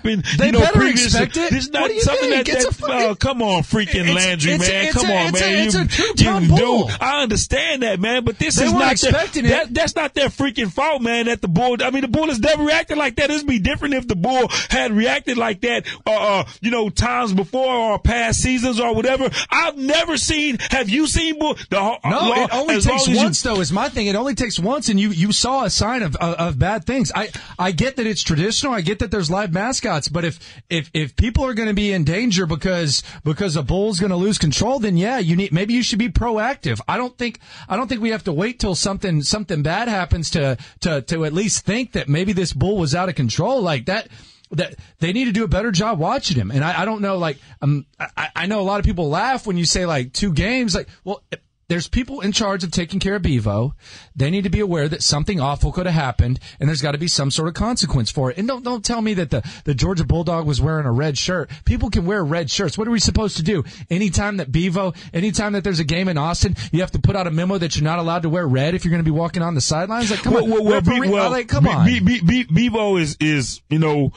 happened. They you know, better previous, expect it. This is not What do you something think? that, It's that a fucking- uh, come on, freaking It's- Landry, it's a- man. it's Come a- on, it's a- man. it's you, a two-ton you bull. do. I understand that, man, but this They is weren't not expecting their, it. that, that's not their freaking fault, man. That the Bull, I mean, the Bull has never reacted like that. It'd be different if the Bull had reacted like that, uh, uh, you know, times before or past seasons or whatever. I've never seen. Have you seen Bull? The, No, long, it only as long takes as you- once, though, is my thing. It only takes once, and you, you saw a sign of, of, of bad things. I, I get that it's traditional. I get that there's live mascots, but if, if, if people are going to be in danger because, because a bull's going to lose control, then yeah, you need, maybe you should be proactive. I don't think, I don't think we have to wait till something, something bad happens to, to, to at least think that maybe this bull was out of control like that. That they need to do a better job watching him. And I, I don't know, like, um, I, I know a lot of people laugh when you say like two games, like, well, there's people in charge of taking care of Bevo. They need to be aware that something awful could have happened, and there's got to be some sort of consequence for it. And don't don't tell me that the, the Georgia Bulldog was wearing a red shirt. People can wear red shirts. What are we supposed to do? Anytime that Bevo, anytime that there's a game in Austin, you have to put out a memo that you're not allowed to wear red if you're going to be walking on the sidelines? Like, come well, on. well, well, Referee- Be- well, like, come Be- on. Be- Be- Be- Bevo is, is, you know,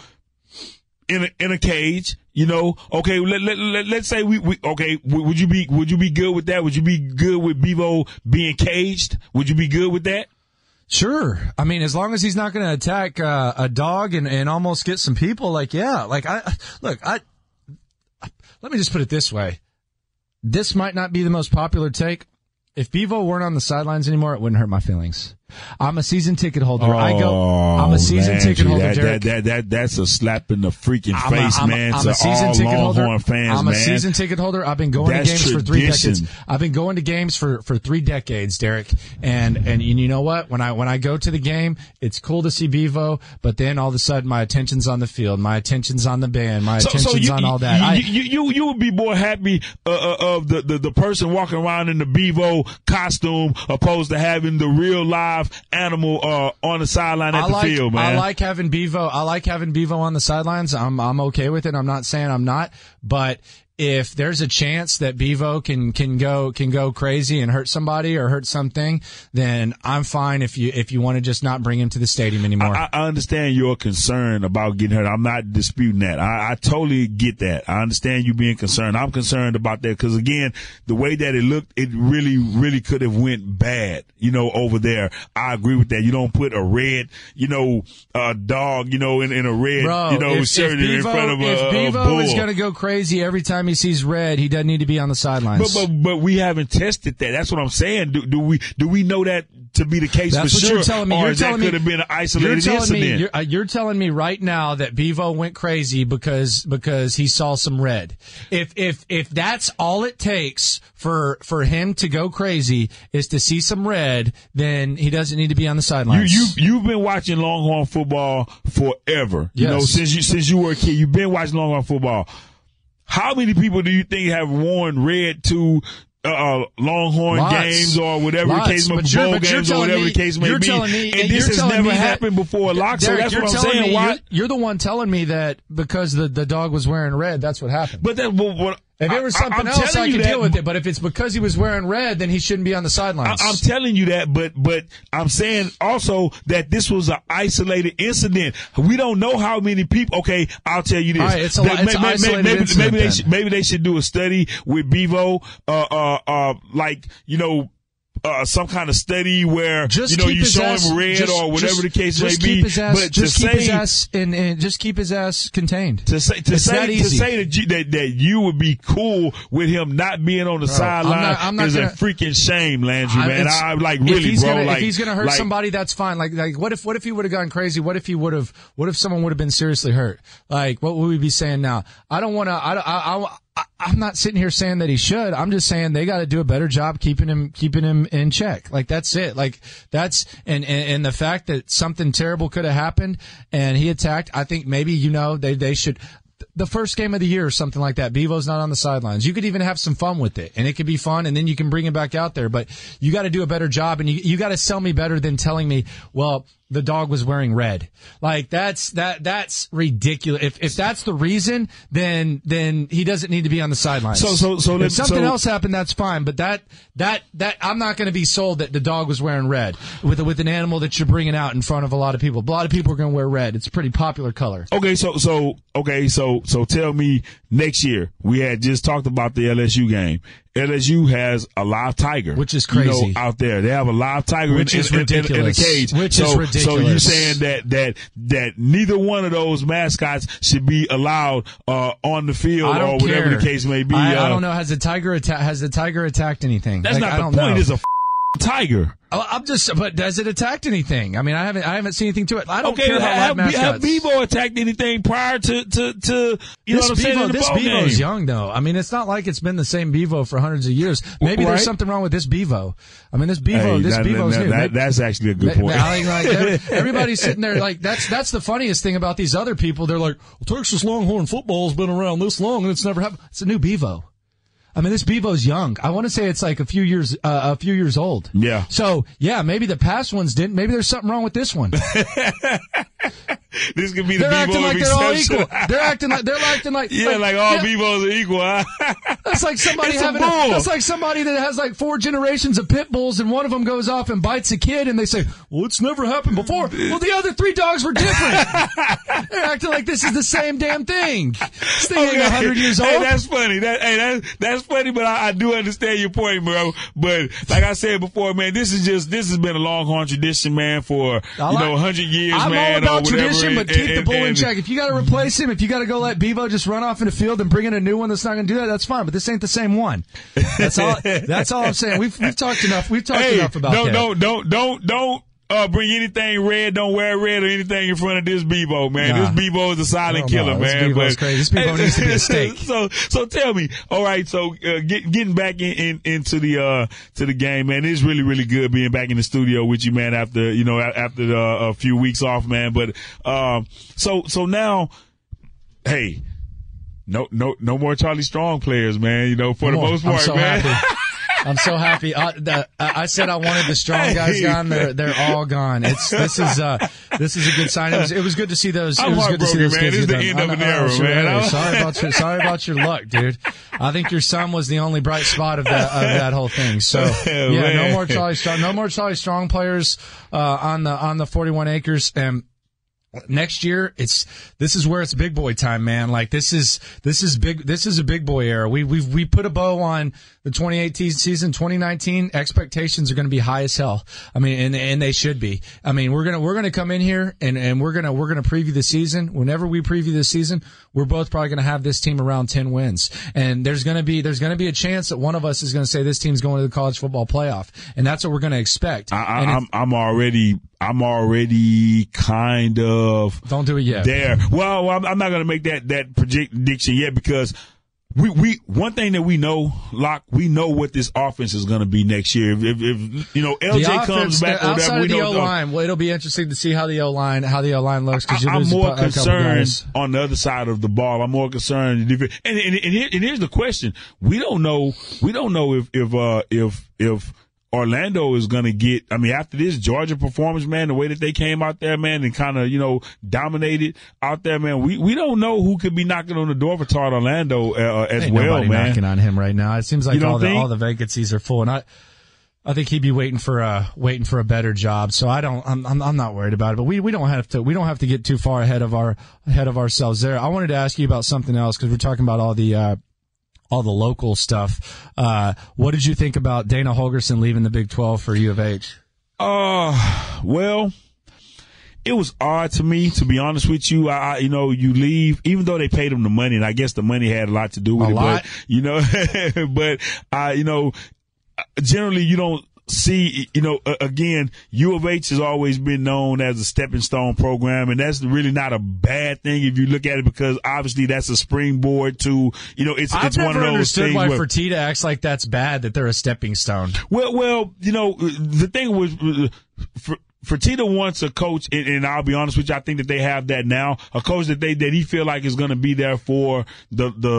in a, in a cage, you know, okay, let, let, let, let's say we, we, okay, w- would you be, would you be good with that? Would you be good with Bevo being caged? Would you be good with that? Sure. I mean, as long as he's not going to attack uh, a dog and, and almost get some people, like, yeah. Like, I look, I let me just put it this way. This might not be the most popular take. If Bevo weren't on the sidelines anymore, it wouldn't hurt my feelings. I'm a season ticket holder. Oh, I go. I'm a season Landry, ticket holder, that, Derek. that, that, that, that's a slap in the freaking I'm a- face, I'm a- man, I'm to a season all ticket holder. Longhorn fans, I'm a man. season ticket holder. I've been going That's to games for three tradition. decades. I've been going to games for, for three decades, Derek. And, and you know what? When I when I go to the game, it's cool to see Bevo, but then all of a sudden my attention's on the field, my attention's on the band, my So, attention's so you, on all that. You, I, you, you, you would be more happy uh, uh, of the, the, the person walking around in the Bevo costume opposed to having the real live animal uh, on the sideline at I the like, field, man. I like having Bevo. I like having Bevo on the sidelines. I'm I'm okay with it. I'm not saying I'm not, but if there's a chance that Bevo can can go can go crazy and hurt somebody or hurt something, then I'm fine if you if you want to just not bring him to the stadium anymore. I, I understand your concern about getting hurt. I'm not disputing that. I, I totally get that. I understand you being concerned. I'm concerned about that because, again, the way that it looked, it really, really could have went bad, you know, over there. I agree with that. You don't put a red, you know, uh, dog, you know, in, in a red, Bro, you know, if, shirt if in Bevo, front of a, if a Bevo bull. is going to go crazy every time he sees red, he doesn't need to be on the sidelines. But, but but we haven't tested that. That's what I'm saying. Do, do we do we know that to be the case That's for what sure? you're telling me. Or You're is that telling me- could have been an You're isolated telling incident? me you're, uh, you're telling me right now that Bevo went crazy because because he saw some red. If if if that's all it takes for for him to go crazy is to see some red, then he doesn't need to be on the You sidelines. you you've been watching Longhorn football forever. You Yes. know, since you since you were a kid, you've been watching Longhorn football. How many people do you think have worn red to uh, Longhorn Lots. games or whatever Lots. the case may But be, you're- bowl but you're games or telling whatever me- the case may you're be? telling me- and and this you're has telling never me that- happened before, Lock. So Derek, that's you're what I'm telling saying. me, Why? You're, you're the one telling me that because the, the dog was wearing red, that's what happened. But that what, what If it was I- something I'm else, telling I you could that, deal with it. But if it's because he was wearing red, then he shouldn't be on the sidelines. I, I'm telling you that, but but I'm saying also that this was an isolated incident. We don't know how many people. Okay, I'll tell you this. All right, it's a That lot- it's may- an may- isolated maybe, incident maybe they then. should, maybe they should do a study with Bevo, uh, uh, uh, like you know. Uh, some kind of study where Just you know keep you his show ass, him red just, or whatever just, the case just may keep be, his ass, but just to keep say his ass and, and just keep his ass contained. to say to It's say that to easy. say that you, that that you would be cool with him not being on the Bro, sideline I'm not- I'm not is gonna- a freaking shame, Landry, I- man. it's- I like if really, he's bro. Gonna, like if he's gonna hurt like, somebody, that's fine. Like, like what if what if he would have gone crazy? What if he would have? What if someone would have been seriously hurt? Like, what would we be saying now? I don't want to. I, I, I, I, I'm not sitting here saying that he should. I'm just saying they got to do a better job keeping him keeping him in check. Like that's it. Like that's and, and and the fact that something terrible could have happened and he attacked. I think maybe you know they they should. The first game of the year or something like that, Bevo's not on the sidelines. You could even have some fun with it, and it could be fun, and then you can bring him back out there. But you got to do a better job, and you you got to sell me better than telling me, well, the dog was wearing red. Like that's that that's ridiculous. If if that's the reason, then then he doesn't need to be on the sidelines. So so so if something so, else happened, that's fine. But that that that I'm not going to be sold that the dog was wearing red with with an animal that you're bringing out in front of a lot of people. A lot of people are going to wear red. It's a pretty popular color. Okay, so so okay, so so tell me next year. We had just talked about the L S U game. L S U has a live tiger, which is crazy, you know, out there. They have a live tiger which in, is in, ridiculous. in, in a cage. Which so, is ridiculous. So you saying that that that neither one of those mascots should be allowed uh, on the field or whatever care. the case may be? I, uh, I don't know. Has the tiger atta- has the tiger attacked anything? That's like, not I the don't point. Know. It's a f- tiger. I'm just, but does it attacked anything? I mean, I haven't, I haven't seen anything to it. I don't okay, care about have, live have mascots. Bevo attacked anything prior to to, to you this know what I'm Bevo, saying? In the this ball Bevo's game? young though. I mean, it's not like it's been the same Bevo for hundreds of years. Maybe right. there's something wrong with this Bevo. I mean, this Bevo, Hey, this that, Bevo's that, new. that, that's actually a good Ma- point. I mean, like, every- everybody's sitting there like that's that's the funniest thing about these other people. They're like, well, Texas Longhorn football's been around this long and it's never happened. It's a new Bevo. I mean, this Bevo's young. I want to say it's like a few years, uh, a few years old. Yeah. So yeah, maybe the past ones didn't. Maybe there's something wrong with this one. This could be the they're Bevo acting like of they're all exception. equal. They're acting like they're acting like Yeah, like, like all yeah. Bevos are equal, huh? That's like somebody It's a having. A, bull. that's like somebody that has like four generations of pit bulls, and one of them goes off and bites a kid, and they say, "Well, it's never happened before." Well, the other three dogs were different. They're acting like this is the same damn thing. This thing ain't a hundred years old. Hey, that's funny. That hey, that's that's funny, but I, I do understand your point, bro. But like I said before, man, this is just this has been a Longhorn tradition, man, for I you like, know, a hundred years, I'm man. all about or whatever, tradition, but and, keep the and, bull in and, check. If you got to replace him, if you got to go let Bevo just run off in the field and bring in a new one that's not going to do that, that's fine. But this ain't the same one. That's all. That's all I'm saying. We've we've talked enough. We've talked hey, enough about don't, that. Don't don't don't don't uh, bring anything red. Don't wear red or anything in front of this Bevo, man. Nah. This Bevo is a silent killer, know. man. This Bevo's but, crazy. This Bevo needs to be a steak. So so tell me, all right. So uh, get, getting back in, in into the uh to the game, man. It's really really good being back in the studio with you, man. After you know after the, a few weeks off, man. But um, so so now, hey. No, no, no more Charlie Strong players, man. You know, for More. the most part, I'm so man. Happy. I'm so happy. I, the, I said I wanted the strong guys gone. They're they're all gone. It's this is uh this is a good sign. It was, it was good to see those. I'm it was good to see those man. kids This is the done. end of an I know, era, sure, man. hey, sorry about your sorry about your luck, dude. I think your son was the only bright spot of that of that whole thing. So yeah, Man. no more Charlie Strong. No more Charlie Strong players uh, on the on the forty-one acres. And next year, it's this is where it's big boy time, man. Like this is this is big. This is a big boy era. We we we put a bow on the twenty eighteen season. twenty nineteen expectations are going to be high as hell. I mean, and and they should be. I mean, we're gonna we're gonna come in here and and we're gonna we're gonna preview the season. Whenever we preview the season, we're both probably gonna have this team around ten wins. And there's gonna be there's gonna be a chance that one of us is gonna say this team's going to the college football playoff, and that's what we're gonna expect. I, I, And I'm I'm already. I'm already kind of don't do it yet. There. Well, I'm, I'm not going to make that that prediction yet because we we one thing that we know, Locke, we know what this offense is going to be next year. If, if, if you know L J the comes back, or outside whatever, of the we O know. line, well, it'll be interesting to see how the O line how the O line looks because I'm more a, a concerned guys. on the other side of the ball. I'm more concerned, and and, and, here, and here's the question: we don't know. We don't know if if uh, if if. Orlando is going to get, I mean, after this Georgia performance, man, the way that they came out there, man, and kind of, you know, dominated out there, man, we, we don't know who could be knocking on the door for Todd Orlando uh, as Ain't well, nobody man. knocking on him right now. It seems like all the, think? all the vacancies are full, and I, I think he'd be waiting for a waiting for a better job. So I don't, I'm, I'm, I'm not worried about it. But we, we don't have to, we don't have to get too far ahead of our ahead of ourselves there. I wanted to ask you about something else because we're talking about all the. Uh, all the local stuff. Uh, what did you think about Dana Holgorsen leaving the Big twelve for U of H? Uh, well, it was odd to me, to be honest with you. I, you know, you leave, even though they paid him the money, and I guess the money had a lot to do with a it, lot? but, you know, but, uh, you know, generally you don't, see, you know, uh, again, U of H has always been known as a stepping stone program, and that's really not a bad thing if you look at it because obviously that's a springboard to, you know, it's I've it's one of never those understood things why where, Fertitta acts like that's bad that they're a stepping stone. Well, well, you know, the thing was. Uh, for, Fertitta wants a coach, and, and I'll be honest with you, I think that they have that now. A coach that they that he feel like is going to be there for the the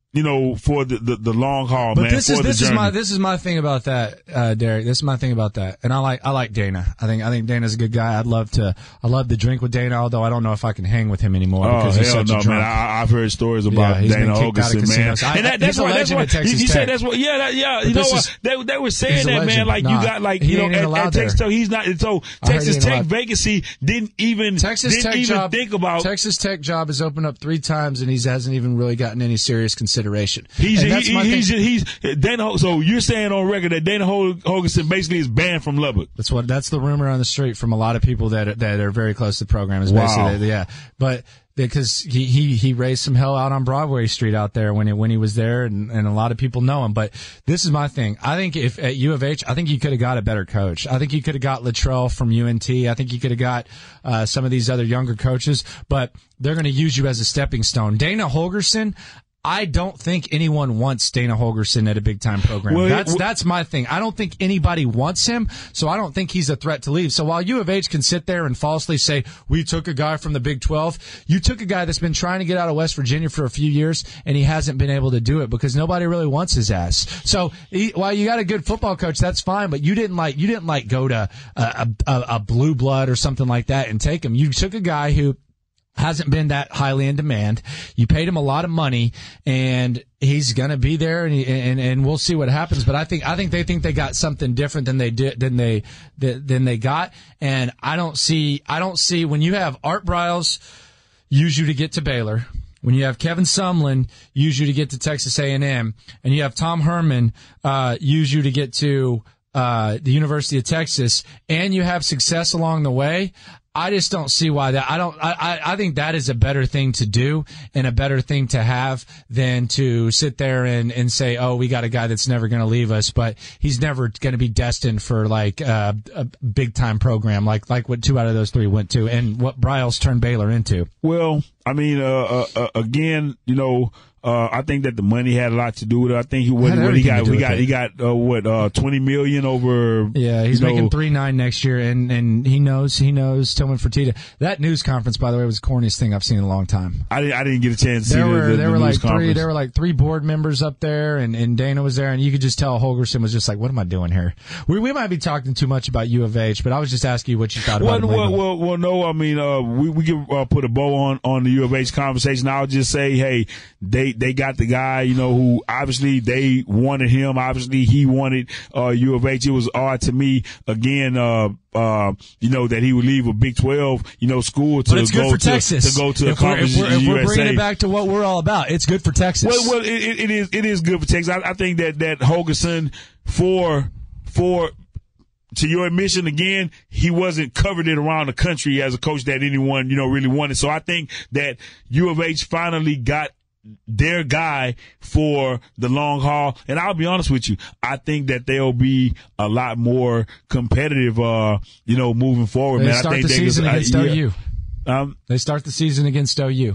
you know, for the, the, the long haul, but man. this for is the this journey. is my this is my thing about that, uh, Derek. This is my thing about that, and I like I like Dana. I think I think Dana's a good guy. I'd love to I love to drink with Dana, although I don't know if I can hang with him anymore Oh, because he's hell such no, a drunk. man. I, I've heard stories about Yeah, he's Dana been kicked out of Holgorsen, man. casinos. I- and that, that's he's a what, that's legend what, at Texas you, you Tech. said that's what, yeah, that, yeah, But you know this what? is- They, they were he's saying a that, man, legend. like Nah, you got, like, he you know, ain't even at, allowed at Texas there. Tech, he's not, so I heard he Texas ain't Tech allowed- vacancy didn't even, Texas didn't Tech even job, think about. Texas Tech job has opened up three times and he hasn't even really gotten any serious consideration. He's, And he, that's he, my he's, thing. he's, Dana, Hol- so you're saying on record that Dana Hol- Holgorsen basically is banned from Lubbock. That's what that's the rumor on the street from a lot of people that that are very close to the program. Is Wow. basically yeah, but because he, he he raised some hell out on Broadway Street out there when he when he was there, and, and a lot of people know him. But this is my thing. I think if at U of H, I think you could have got a better coach. I think you could have got Luttrell from U N T. I think you could have got uh, some of these other younger coaches, but they're going to use you as a stepping stone. Dana Holgorsen. I don't think anyone wants Dana Holgorsen at a big time program. Well, that's well, that's my thing. I don't think anybody wants him, so I don't think he's a threat to leave. So while U of H can sit there and falsely say, we took a guy from the Big twelve, you took a guy that's been trying to get out of West Virginia for a few years, and he hasn't been able to do it because nobody really wants his ass. So he, while you got a good football coach, that's fine, but you didn't like you didn't like go to a, a, a blue blood or something like that and take him. You took a guy who hasn't been that highly in demand. You paid him a lot of money, and he's going to be there, and, he, and and we'll see what happens. But I think I think they think they got something different than they did than they than they got, and I don't see I don't see when you have Art Briles use you to get to Baylor. When you have Kevin Sumlin use you to get to Texas A and M, and you have Tom Herman uh, use you to get to uh, the University of Texas, and you have success along the way, I just don't see why that. I don't. I, I think that is a better thing to do and a better thing to have than to sit there and, and say, oh, we got a guy that's never going to leave us, but he's never going to be destined for like uh, a big time program like like what two out of those three went to and what Briles turned Baylor into. Well, I mean, uh, uh, uh, again, you know. Uh, I think that the money had a lot to do with it. I think he what, what he got, we got, he got, uh, what, uh, twenty million over. Yeah, he's you know, making three nine next year, and, and he knows, he knows Tillman Fertitta. That news conference, by the way, was the corniest thing I've seen in a long time. I didn't, I didn't get a chance to there see were, the, the, there the were news like conference. three, there were like three board members up there, and, and Dana was there, and you could just tell Holgorsen was just like, what am I doing here? We, we might be talking too much about U of H, but I was just asking you what you thought well, about it. Well, well, well, no, I mean, uh, we, we can uh, put a bow on, on the U of H conversation. I'll just say, hey, they, they got the guy, you know, who obviously they wanted him. Obviously he wanted, uh, U of H. It was odd to me, again, uh, uh, you know, that he would leave a Big twelve, you know, school to but it's good go for to, Texas. to go to a if we're, conference if we're, if in we're bringing U S A. it back to what we're all about, it's good for Texas. Well, well, it, it is, it is good for Texas. I, I think that, that Holgorsen for, for, to your admission again, he wasn't covered it around the country as a coach that anyone, you know, really wanted. So I think that U of H finally got their guy for the long haul. And I'll be honest with you, I think that they'll be a lot more competitive, uh, you know, moving forward, they man. start I think the they season uh, against yeah. O U. Um, They start the season against O U.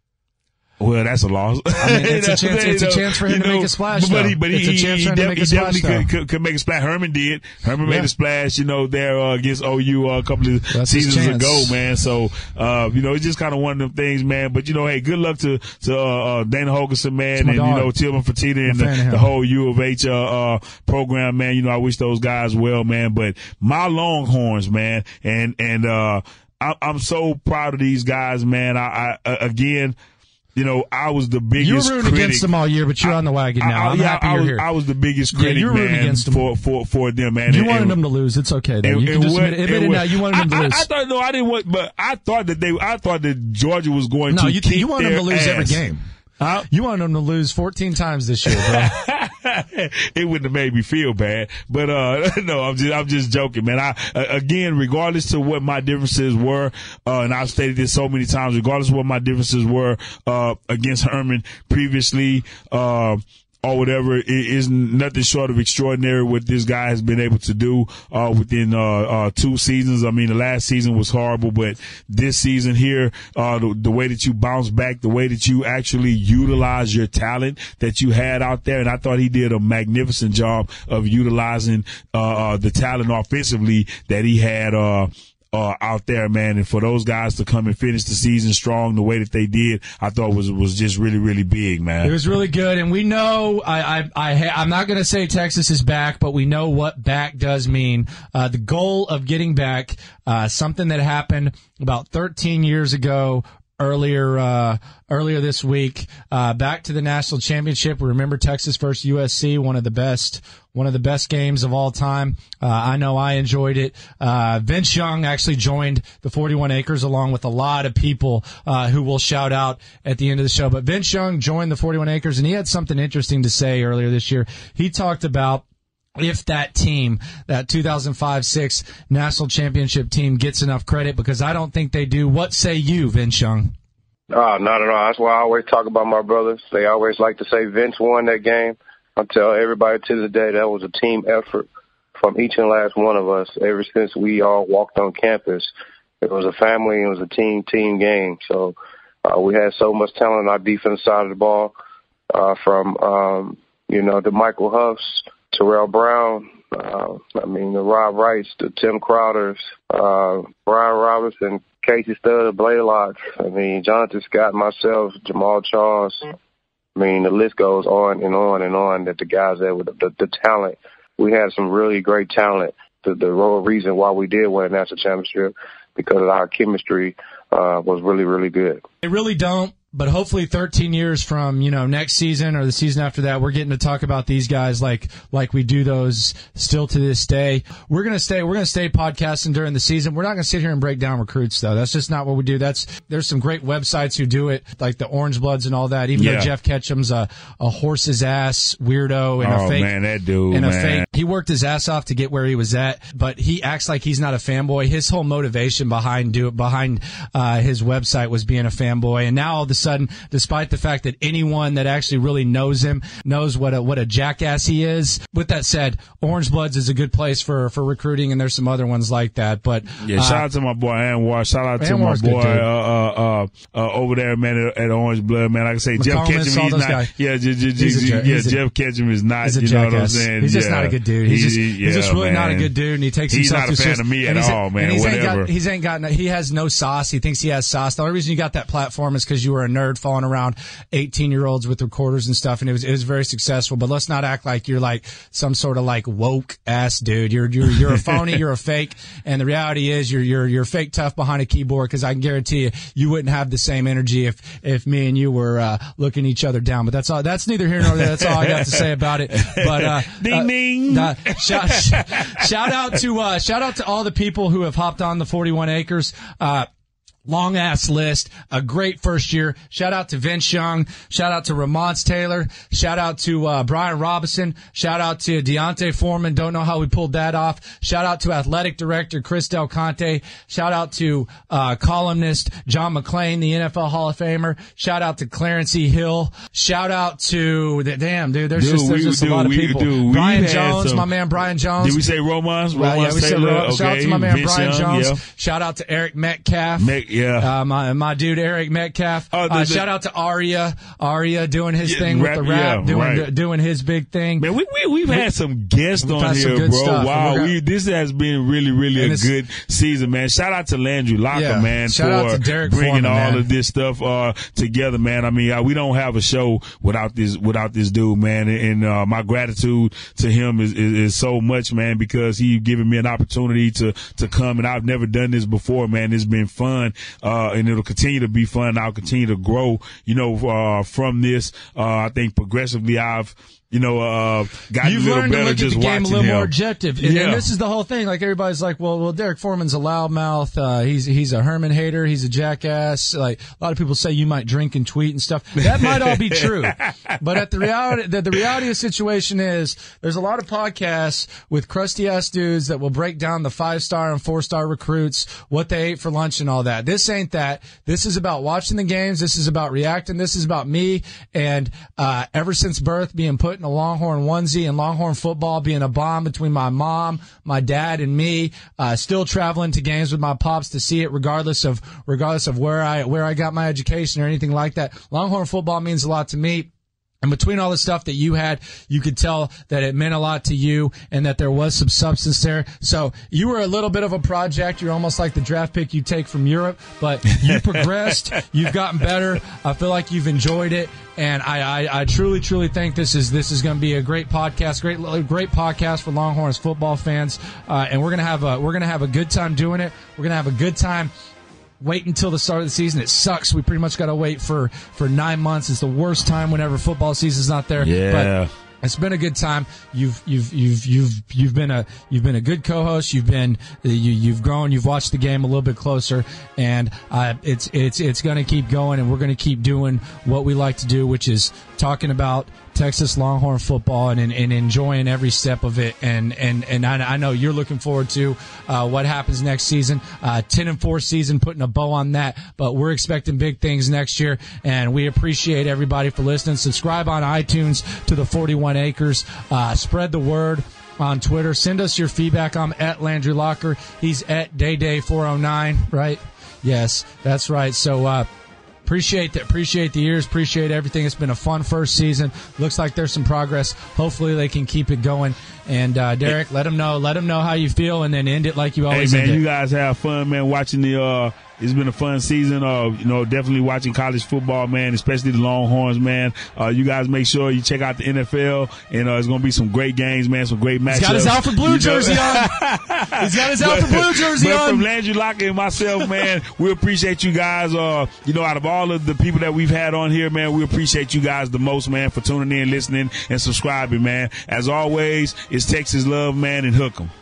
Well, that's a loss. I mean, it's a chance. It's a chance for him you to know, make a splash. But though. he, but he, it's a chance he, for him to def- make he a splash. definitely though. could, could, could make a splash. Herman did. Herman Yeah. made a splash, you know, there uh, against O U uh, a couple of That's his seasons chance. ago, man. So, uh, you know, it's just kind of one of them things, man. But you know, hey, good luck to to uh, uh, Dana Holgorsen, man, my and dog. you know, Tillman Fertitta and I'm a fan of the, him. the whole U of H uh, uh, program, man. You know, I wish those guys well, man. But my Longhorns, man, and and uh, I, I'm so proud of these guys, man. I, I uh, again. You know, I was the biggest You were rooting critic. against them all year, but you're I, on the wagon now. I, I'm yeah, happy I you're was, here. I was the biggest Yeah, critic, you're rooting man, against them. for, for, for them, man. You And- wanted and- them to lose. It's okay, though. and- You can and just what- admit, admit and it what- now. You wanted them to I, lose. I, I thought, no, I didn't want, but I thought that they, I thought that Georgia was going no, to you, kick you wanted them to their lose every ass. game. Huh? You wanted them to lose fourteen times this year, bro. It wouldn't have made me feel bad, but uh no, I'm just I'm just joking, man. I uh, again, regardless to what my differences were, uh, and I've stated this so many times, regardless of what my differences were uh against Herman previously, uh. or whatever, it is nothing short of extraordinary what this guy has been able to do uh within uh, uh two seasons. I mean, the last season was horrible, but this season here, uh the, the way that you bounce back, the way that you actually utilize your talent that you had out there, and I thought he did a magnificent job of utilizing uh, uh the talent offensively that he had uh uh, out there, man. And for those guys to come and finish the season strong the way that they did, I thought was was just really, really big, man. It was really good. And we know, I, I, I, I'm not going to say Texas is back, but we know what back does mean. Uh, the goal of getting back, uh, something that happened about thirteen years ago, earlier uh, earlier this week, uh, back to the national championship. We remember Texas versus U S C, one of the best one of the best games of all time. Uh, I know I enjoyed it. Uh, Vince Young actually joined the forty-one acres along with a lot of people uh, who we'll shout out at the end of the show. But Vince Young joined the forty-one acres, and he had something interesting to say earlier this year. He talked about if that team, that two thousand five six national championship team, gets enough credit, because I don't think they do. What say you, Vince Young? Oh, not at all. That's why I always talk about my brothers. They always like to say Vince won that game. I tell everybody to this day that was a team effort from each and last one of us. Ever since we all walked on campus, it was a family. It was a team, team game. So uh, we had so much talent on our defense side of the ball, uh, from, um, you know, the Michael Huffs, Terrell Brown, uh, I mean, the Rob Wrights, the Tim Crowders, uh, Brian Robinson, Casey Stud, Blaylock, I mean, Jonathan Scott, myself, Jamal Charles. I mean, the list goes on and on and on that the guys there with the, the, the talent. We had some really great talent. The, the real reason why we did win a national championship, because of our chemistry uh, was really, really good. They really don't. But hopefully thirteen years from, you know, next season or the season after that, we're getting to talk about these guys like like we do those still to this day. We're going to stay we're going to stay podcasting during the season. We're not going to sit here and break down recruits, though. That's just not what we do. That's there's some great websites who do it, like the Orange Bloods and all that, even yeah. though Jeff Ketchum's a, a horse's ass weirdo and oh, a fake. man, that dude, and a man. fake. He worked his ass off to get where he was at, but he acts like he's not a fanboy. His whole motivation behind do behind uh, his website was being a fanboy. And now all of a sudden, despite the fact that anyone that actually really knows him knows what a what a jackass he is. With that said, Orange Bloods is a good place for, for recruiting, and there's some other ones like that. But yeah, shout uh, out to my boy Anwar. Shout out to Anwar's my boy uh, uh, uh, over there, man, at, at Orange Blood, man. Like I say, Jeff Ketchum, he's not. Guys. Yeah, j- j- j- he's a, yeah, he's Jeff a, Ketchum is not. He's a you know jackass. what I'm saying? He's just yeah. not a good dude. He's just he, he's yeah, just really man. not a good dude, and he takes he's himself not a fan too of me at all, man. And he's whatever. Ain't got, he's ain't got. He has no sauce. He thinks he has sauce. The only reason you got that platform is because you were a nerd following around eighteen year olds with recorders and stuff, and it was it was very successful. But let's not act like you're like some sort of like woke ass dude. You're you're you're a phony. You're a fake. And the reality is you're you're you're fake tough behind a keyboard, because I can guarantee you you wouldn't have the same energy if if me and you were uh, looking each other down. But that's all. That's neither here nor there. That's all I got to say about it. But uh, ding uh, ding. Uh, shout, shout out to uh, shout out to all the people who have hopped on the forty-one acres. Uh, Long ass list, a great first year. Shout out to Vince Young. Shout out to Ramonce Taylor. Shout out to uh, Brian Robinson. Shout out to Deontay Foreman. Don't know how we pulled that off. Shout out to athletic director Chris Del Conte. Shout out to uh, columnist John McClain, the N F L Hall of Famer. Shout out to Clarence E. Hill. Shout out to the damn dude. There's dude, just there's we, just dude, a lot of we, people. Dude, Brian had Jones, some, my man Brian Jones. Did we say Romance? Romance uh, yeah, we Taylor. said, okay. Shout out to my man Vince Brian Young, Jones. yeah. Shout out to Eric Metcalf. Meg, yeah. Uh, my my dude Eric Metcalf. Oh, the, uh, the, shout out to Aria. Aria doing his yeah, thing rap, with the rap, yeah, doing right. doing his big thing. Man, we, we, we've had some guests we've on had some here, good bro. stuff. Wow. Gonna, we, this has been really, really a good season, man. Shout out to Landry Locker, yeah, man, shout for out to Derek bringing Foreman, all man. of this stuff uh, together, man. I mean, uh, we don't have a show without this without this dude, man. And, and uh, my gratitude to him is, is, is so much, man, because he given me an opportunity to, to come. And I've never done this before, man. It's been fun, uh, and it'll continue to be fun. I'll continue to grow, you know, uh, from this. Uh, I think progressively I've, you know, uh, gotten You've a little learned better to look just at the game a watching little him. more objective. And, yeah. and this is the whole thing. Like, everybody's like, well, well, Derek Foreman's a loudmouth. Uh, he's, he's a Herman hater. He's a jackass. Like, a lot of people say you might drink and tweet and stuff. That might all be true. But at the reality, the, the reality of the situation is there's a lot of podcasts with crusty ass dudes that will break down the five star and four star recruits, what they ate for lunch and all that. This ain't that. This is about watching the games. This is about reacting. This is about me. And, uh, ever since birth being put in a Longhorn one and Longhorn football being a bond between my mom, my dad, and me. Uh, still traveling to games with my pops to see it, regardless of regardless of where I where I got my education or anything like that. Longhorn football means a lot to me. And between all the stuff that you had, you could tell that it meant a lot to you and that there was some substance there. So you were a little bit of a project. You're almost like the draft pick you take from Europe, but you progressed. You've gotten better. I feel like you've enjoyed it. And I, I, I truly, truly think this is this is going to be a great podcast, great, great podcast for Longhorns football fans. Uh, and we're gonna have a we're gonna have a good time doing it. We're gonna have a good time. Wait until the start of the season. It sucks. We pretty much got to wait for, for nine months. It's the worst time whenever football season's not there. Yeah. But it's been a good time. You've you've you've you've you've been a you've been a good co-host. You've been you you've grown. You've watched the game a little bit closer, and uh, it's it's it's going to keep going, and we're going to keep doing what we like to do, which is talking about Texas Longhorn football and, and, and enjoying every step of it. And and and I, I know you're looking forward to uh, what happens next season. Uh, ten and four season, putting a bow on that. But we're expecting big things next year, and we appreciate everybody for listening. Subscribe on iTunes to the forty-one Acres. Uh, spread the word on Twitter. Send us your feedback. I'm at Landry Locker. He's at Day Day four oh nine. Right? Yes, that's right. So. Uh, Appreciate the, appreciate the years, appreciate everything. It's been a fun first season. Looks like there's some progress. Hopefully they can keep it going. And uh, Derek, let them know, let them know how you feel, and then end it like you always Hey man, end it. you guys have fun, man. Watching the, uh, it's been a fun season. Uh, you know, definitely watching college football, man, especially the Longhorns, man. Uh, you guys make sure you check out the N F L, and uh, it's gonna be some great games, man. Some great matchups. He's got his Alfred Blue You know? jersey on. He's got his Alfred Blue jersey but on. From Landry Locker and myself, man, we appreciate you guys. Uh, you know, out of all of the people that we've had on here, man, we appreciate you guys the most, man, for tuning in, listening, and subscribing, man. As always, it's Texas love, man, and hook 'em.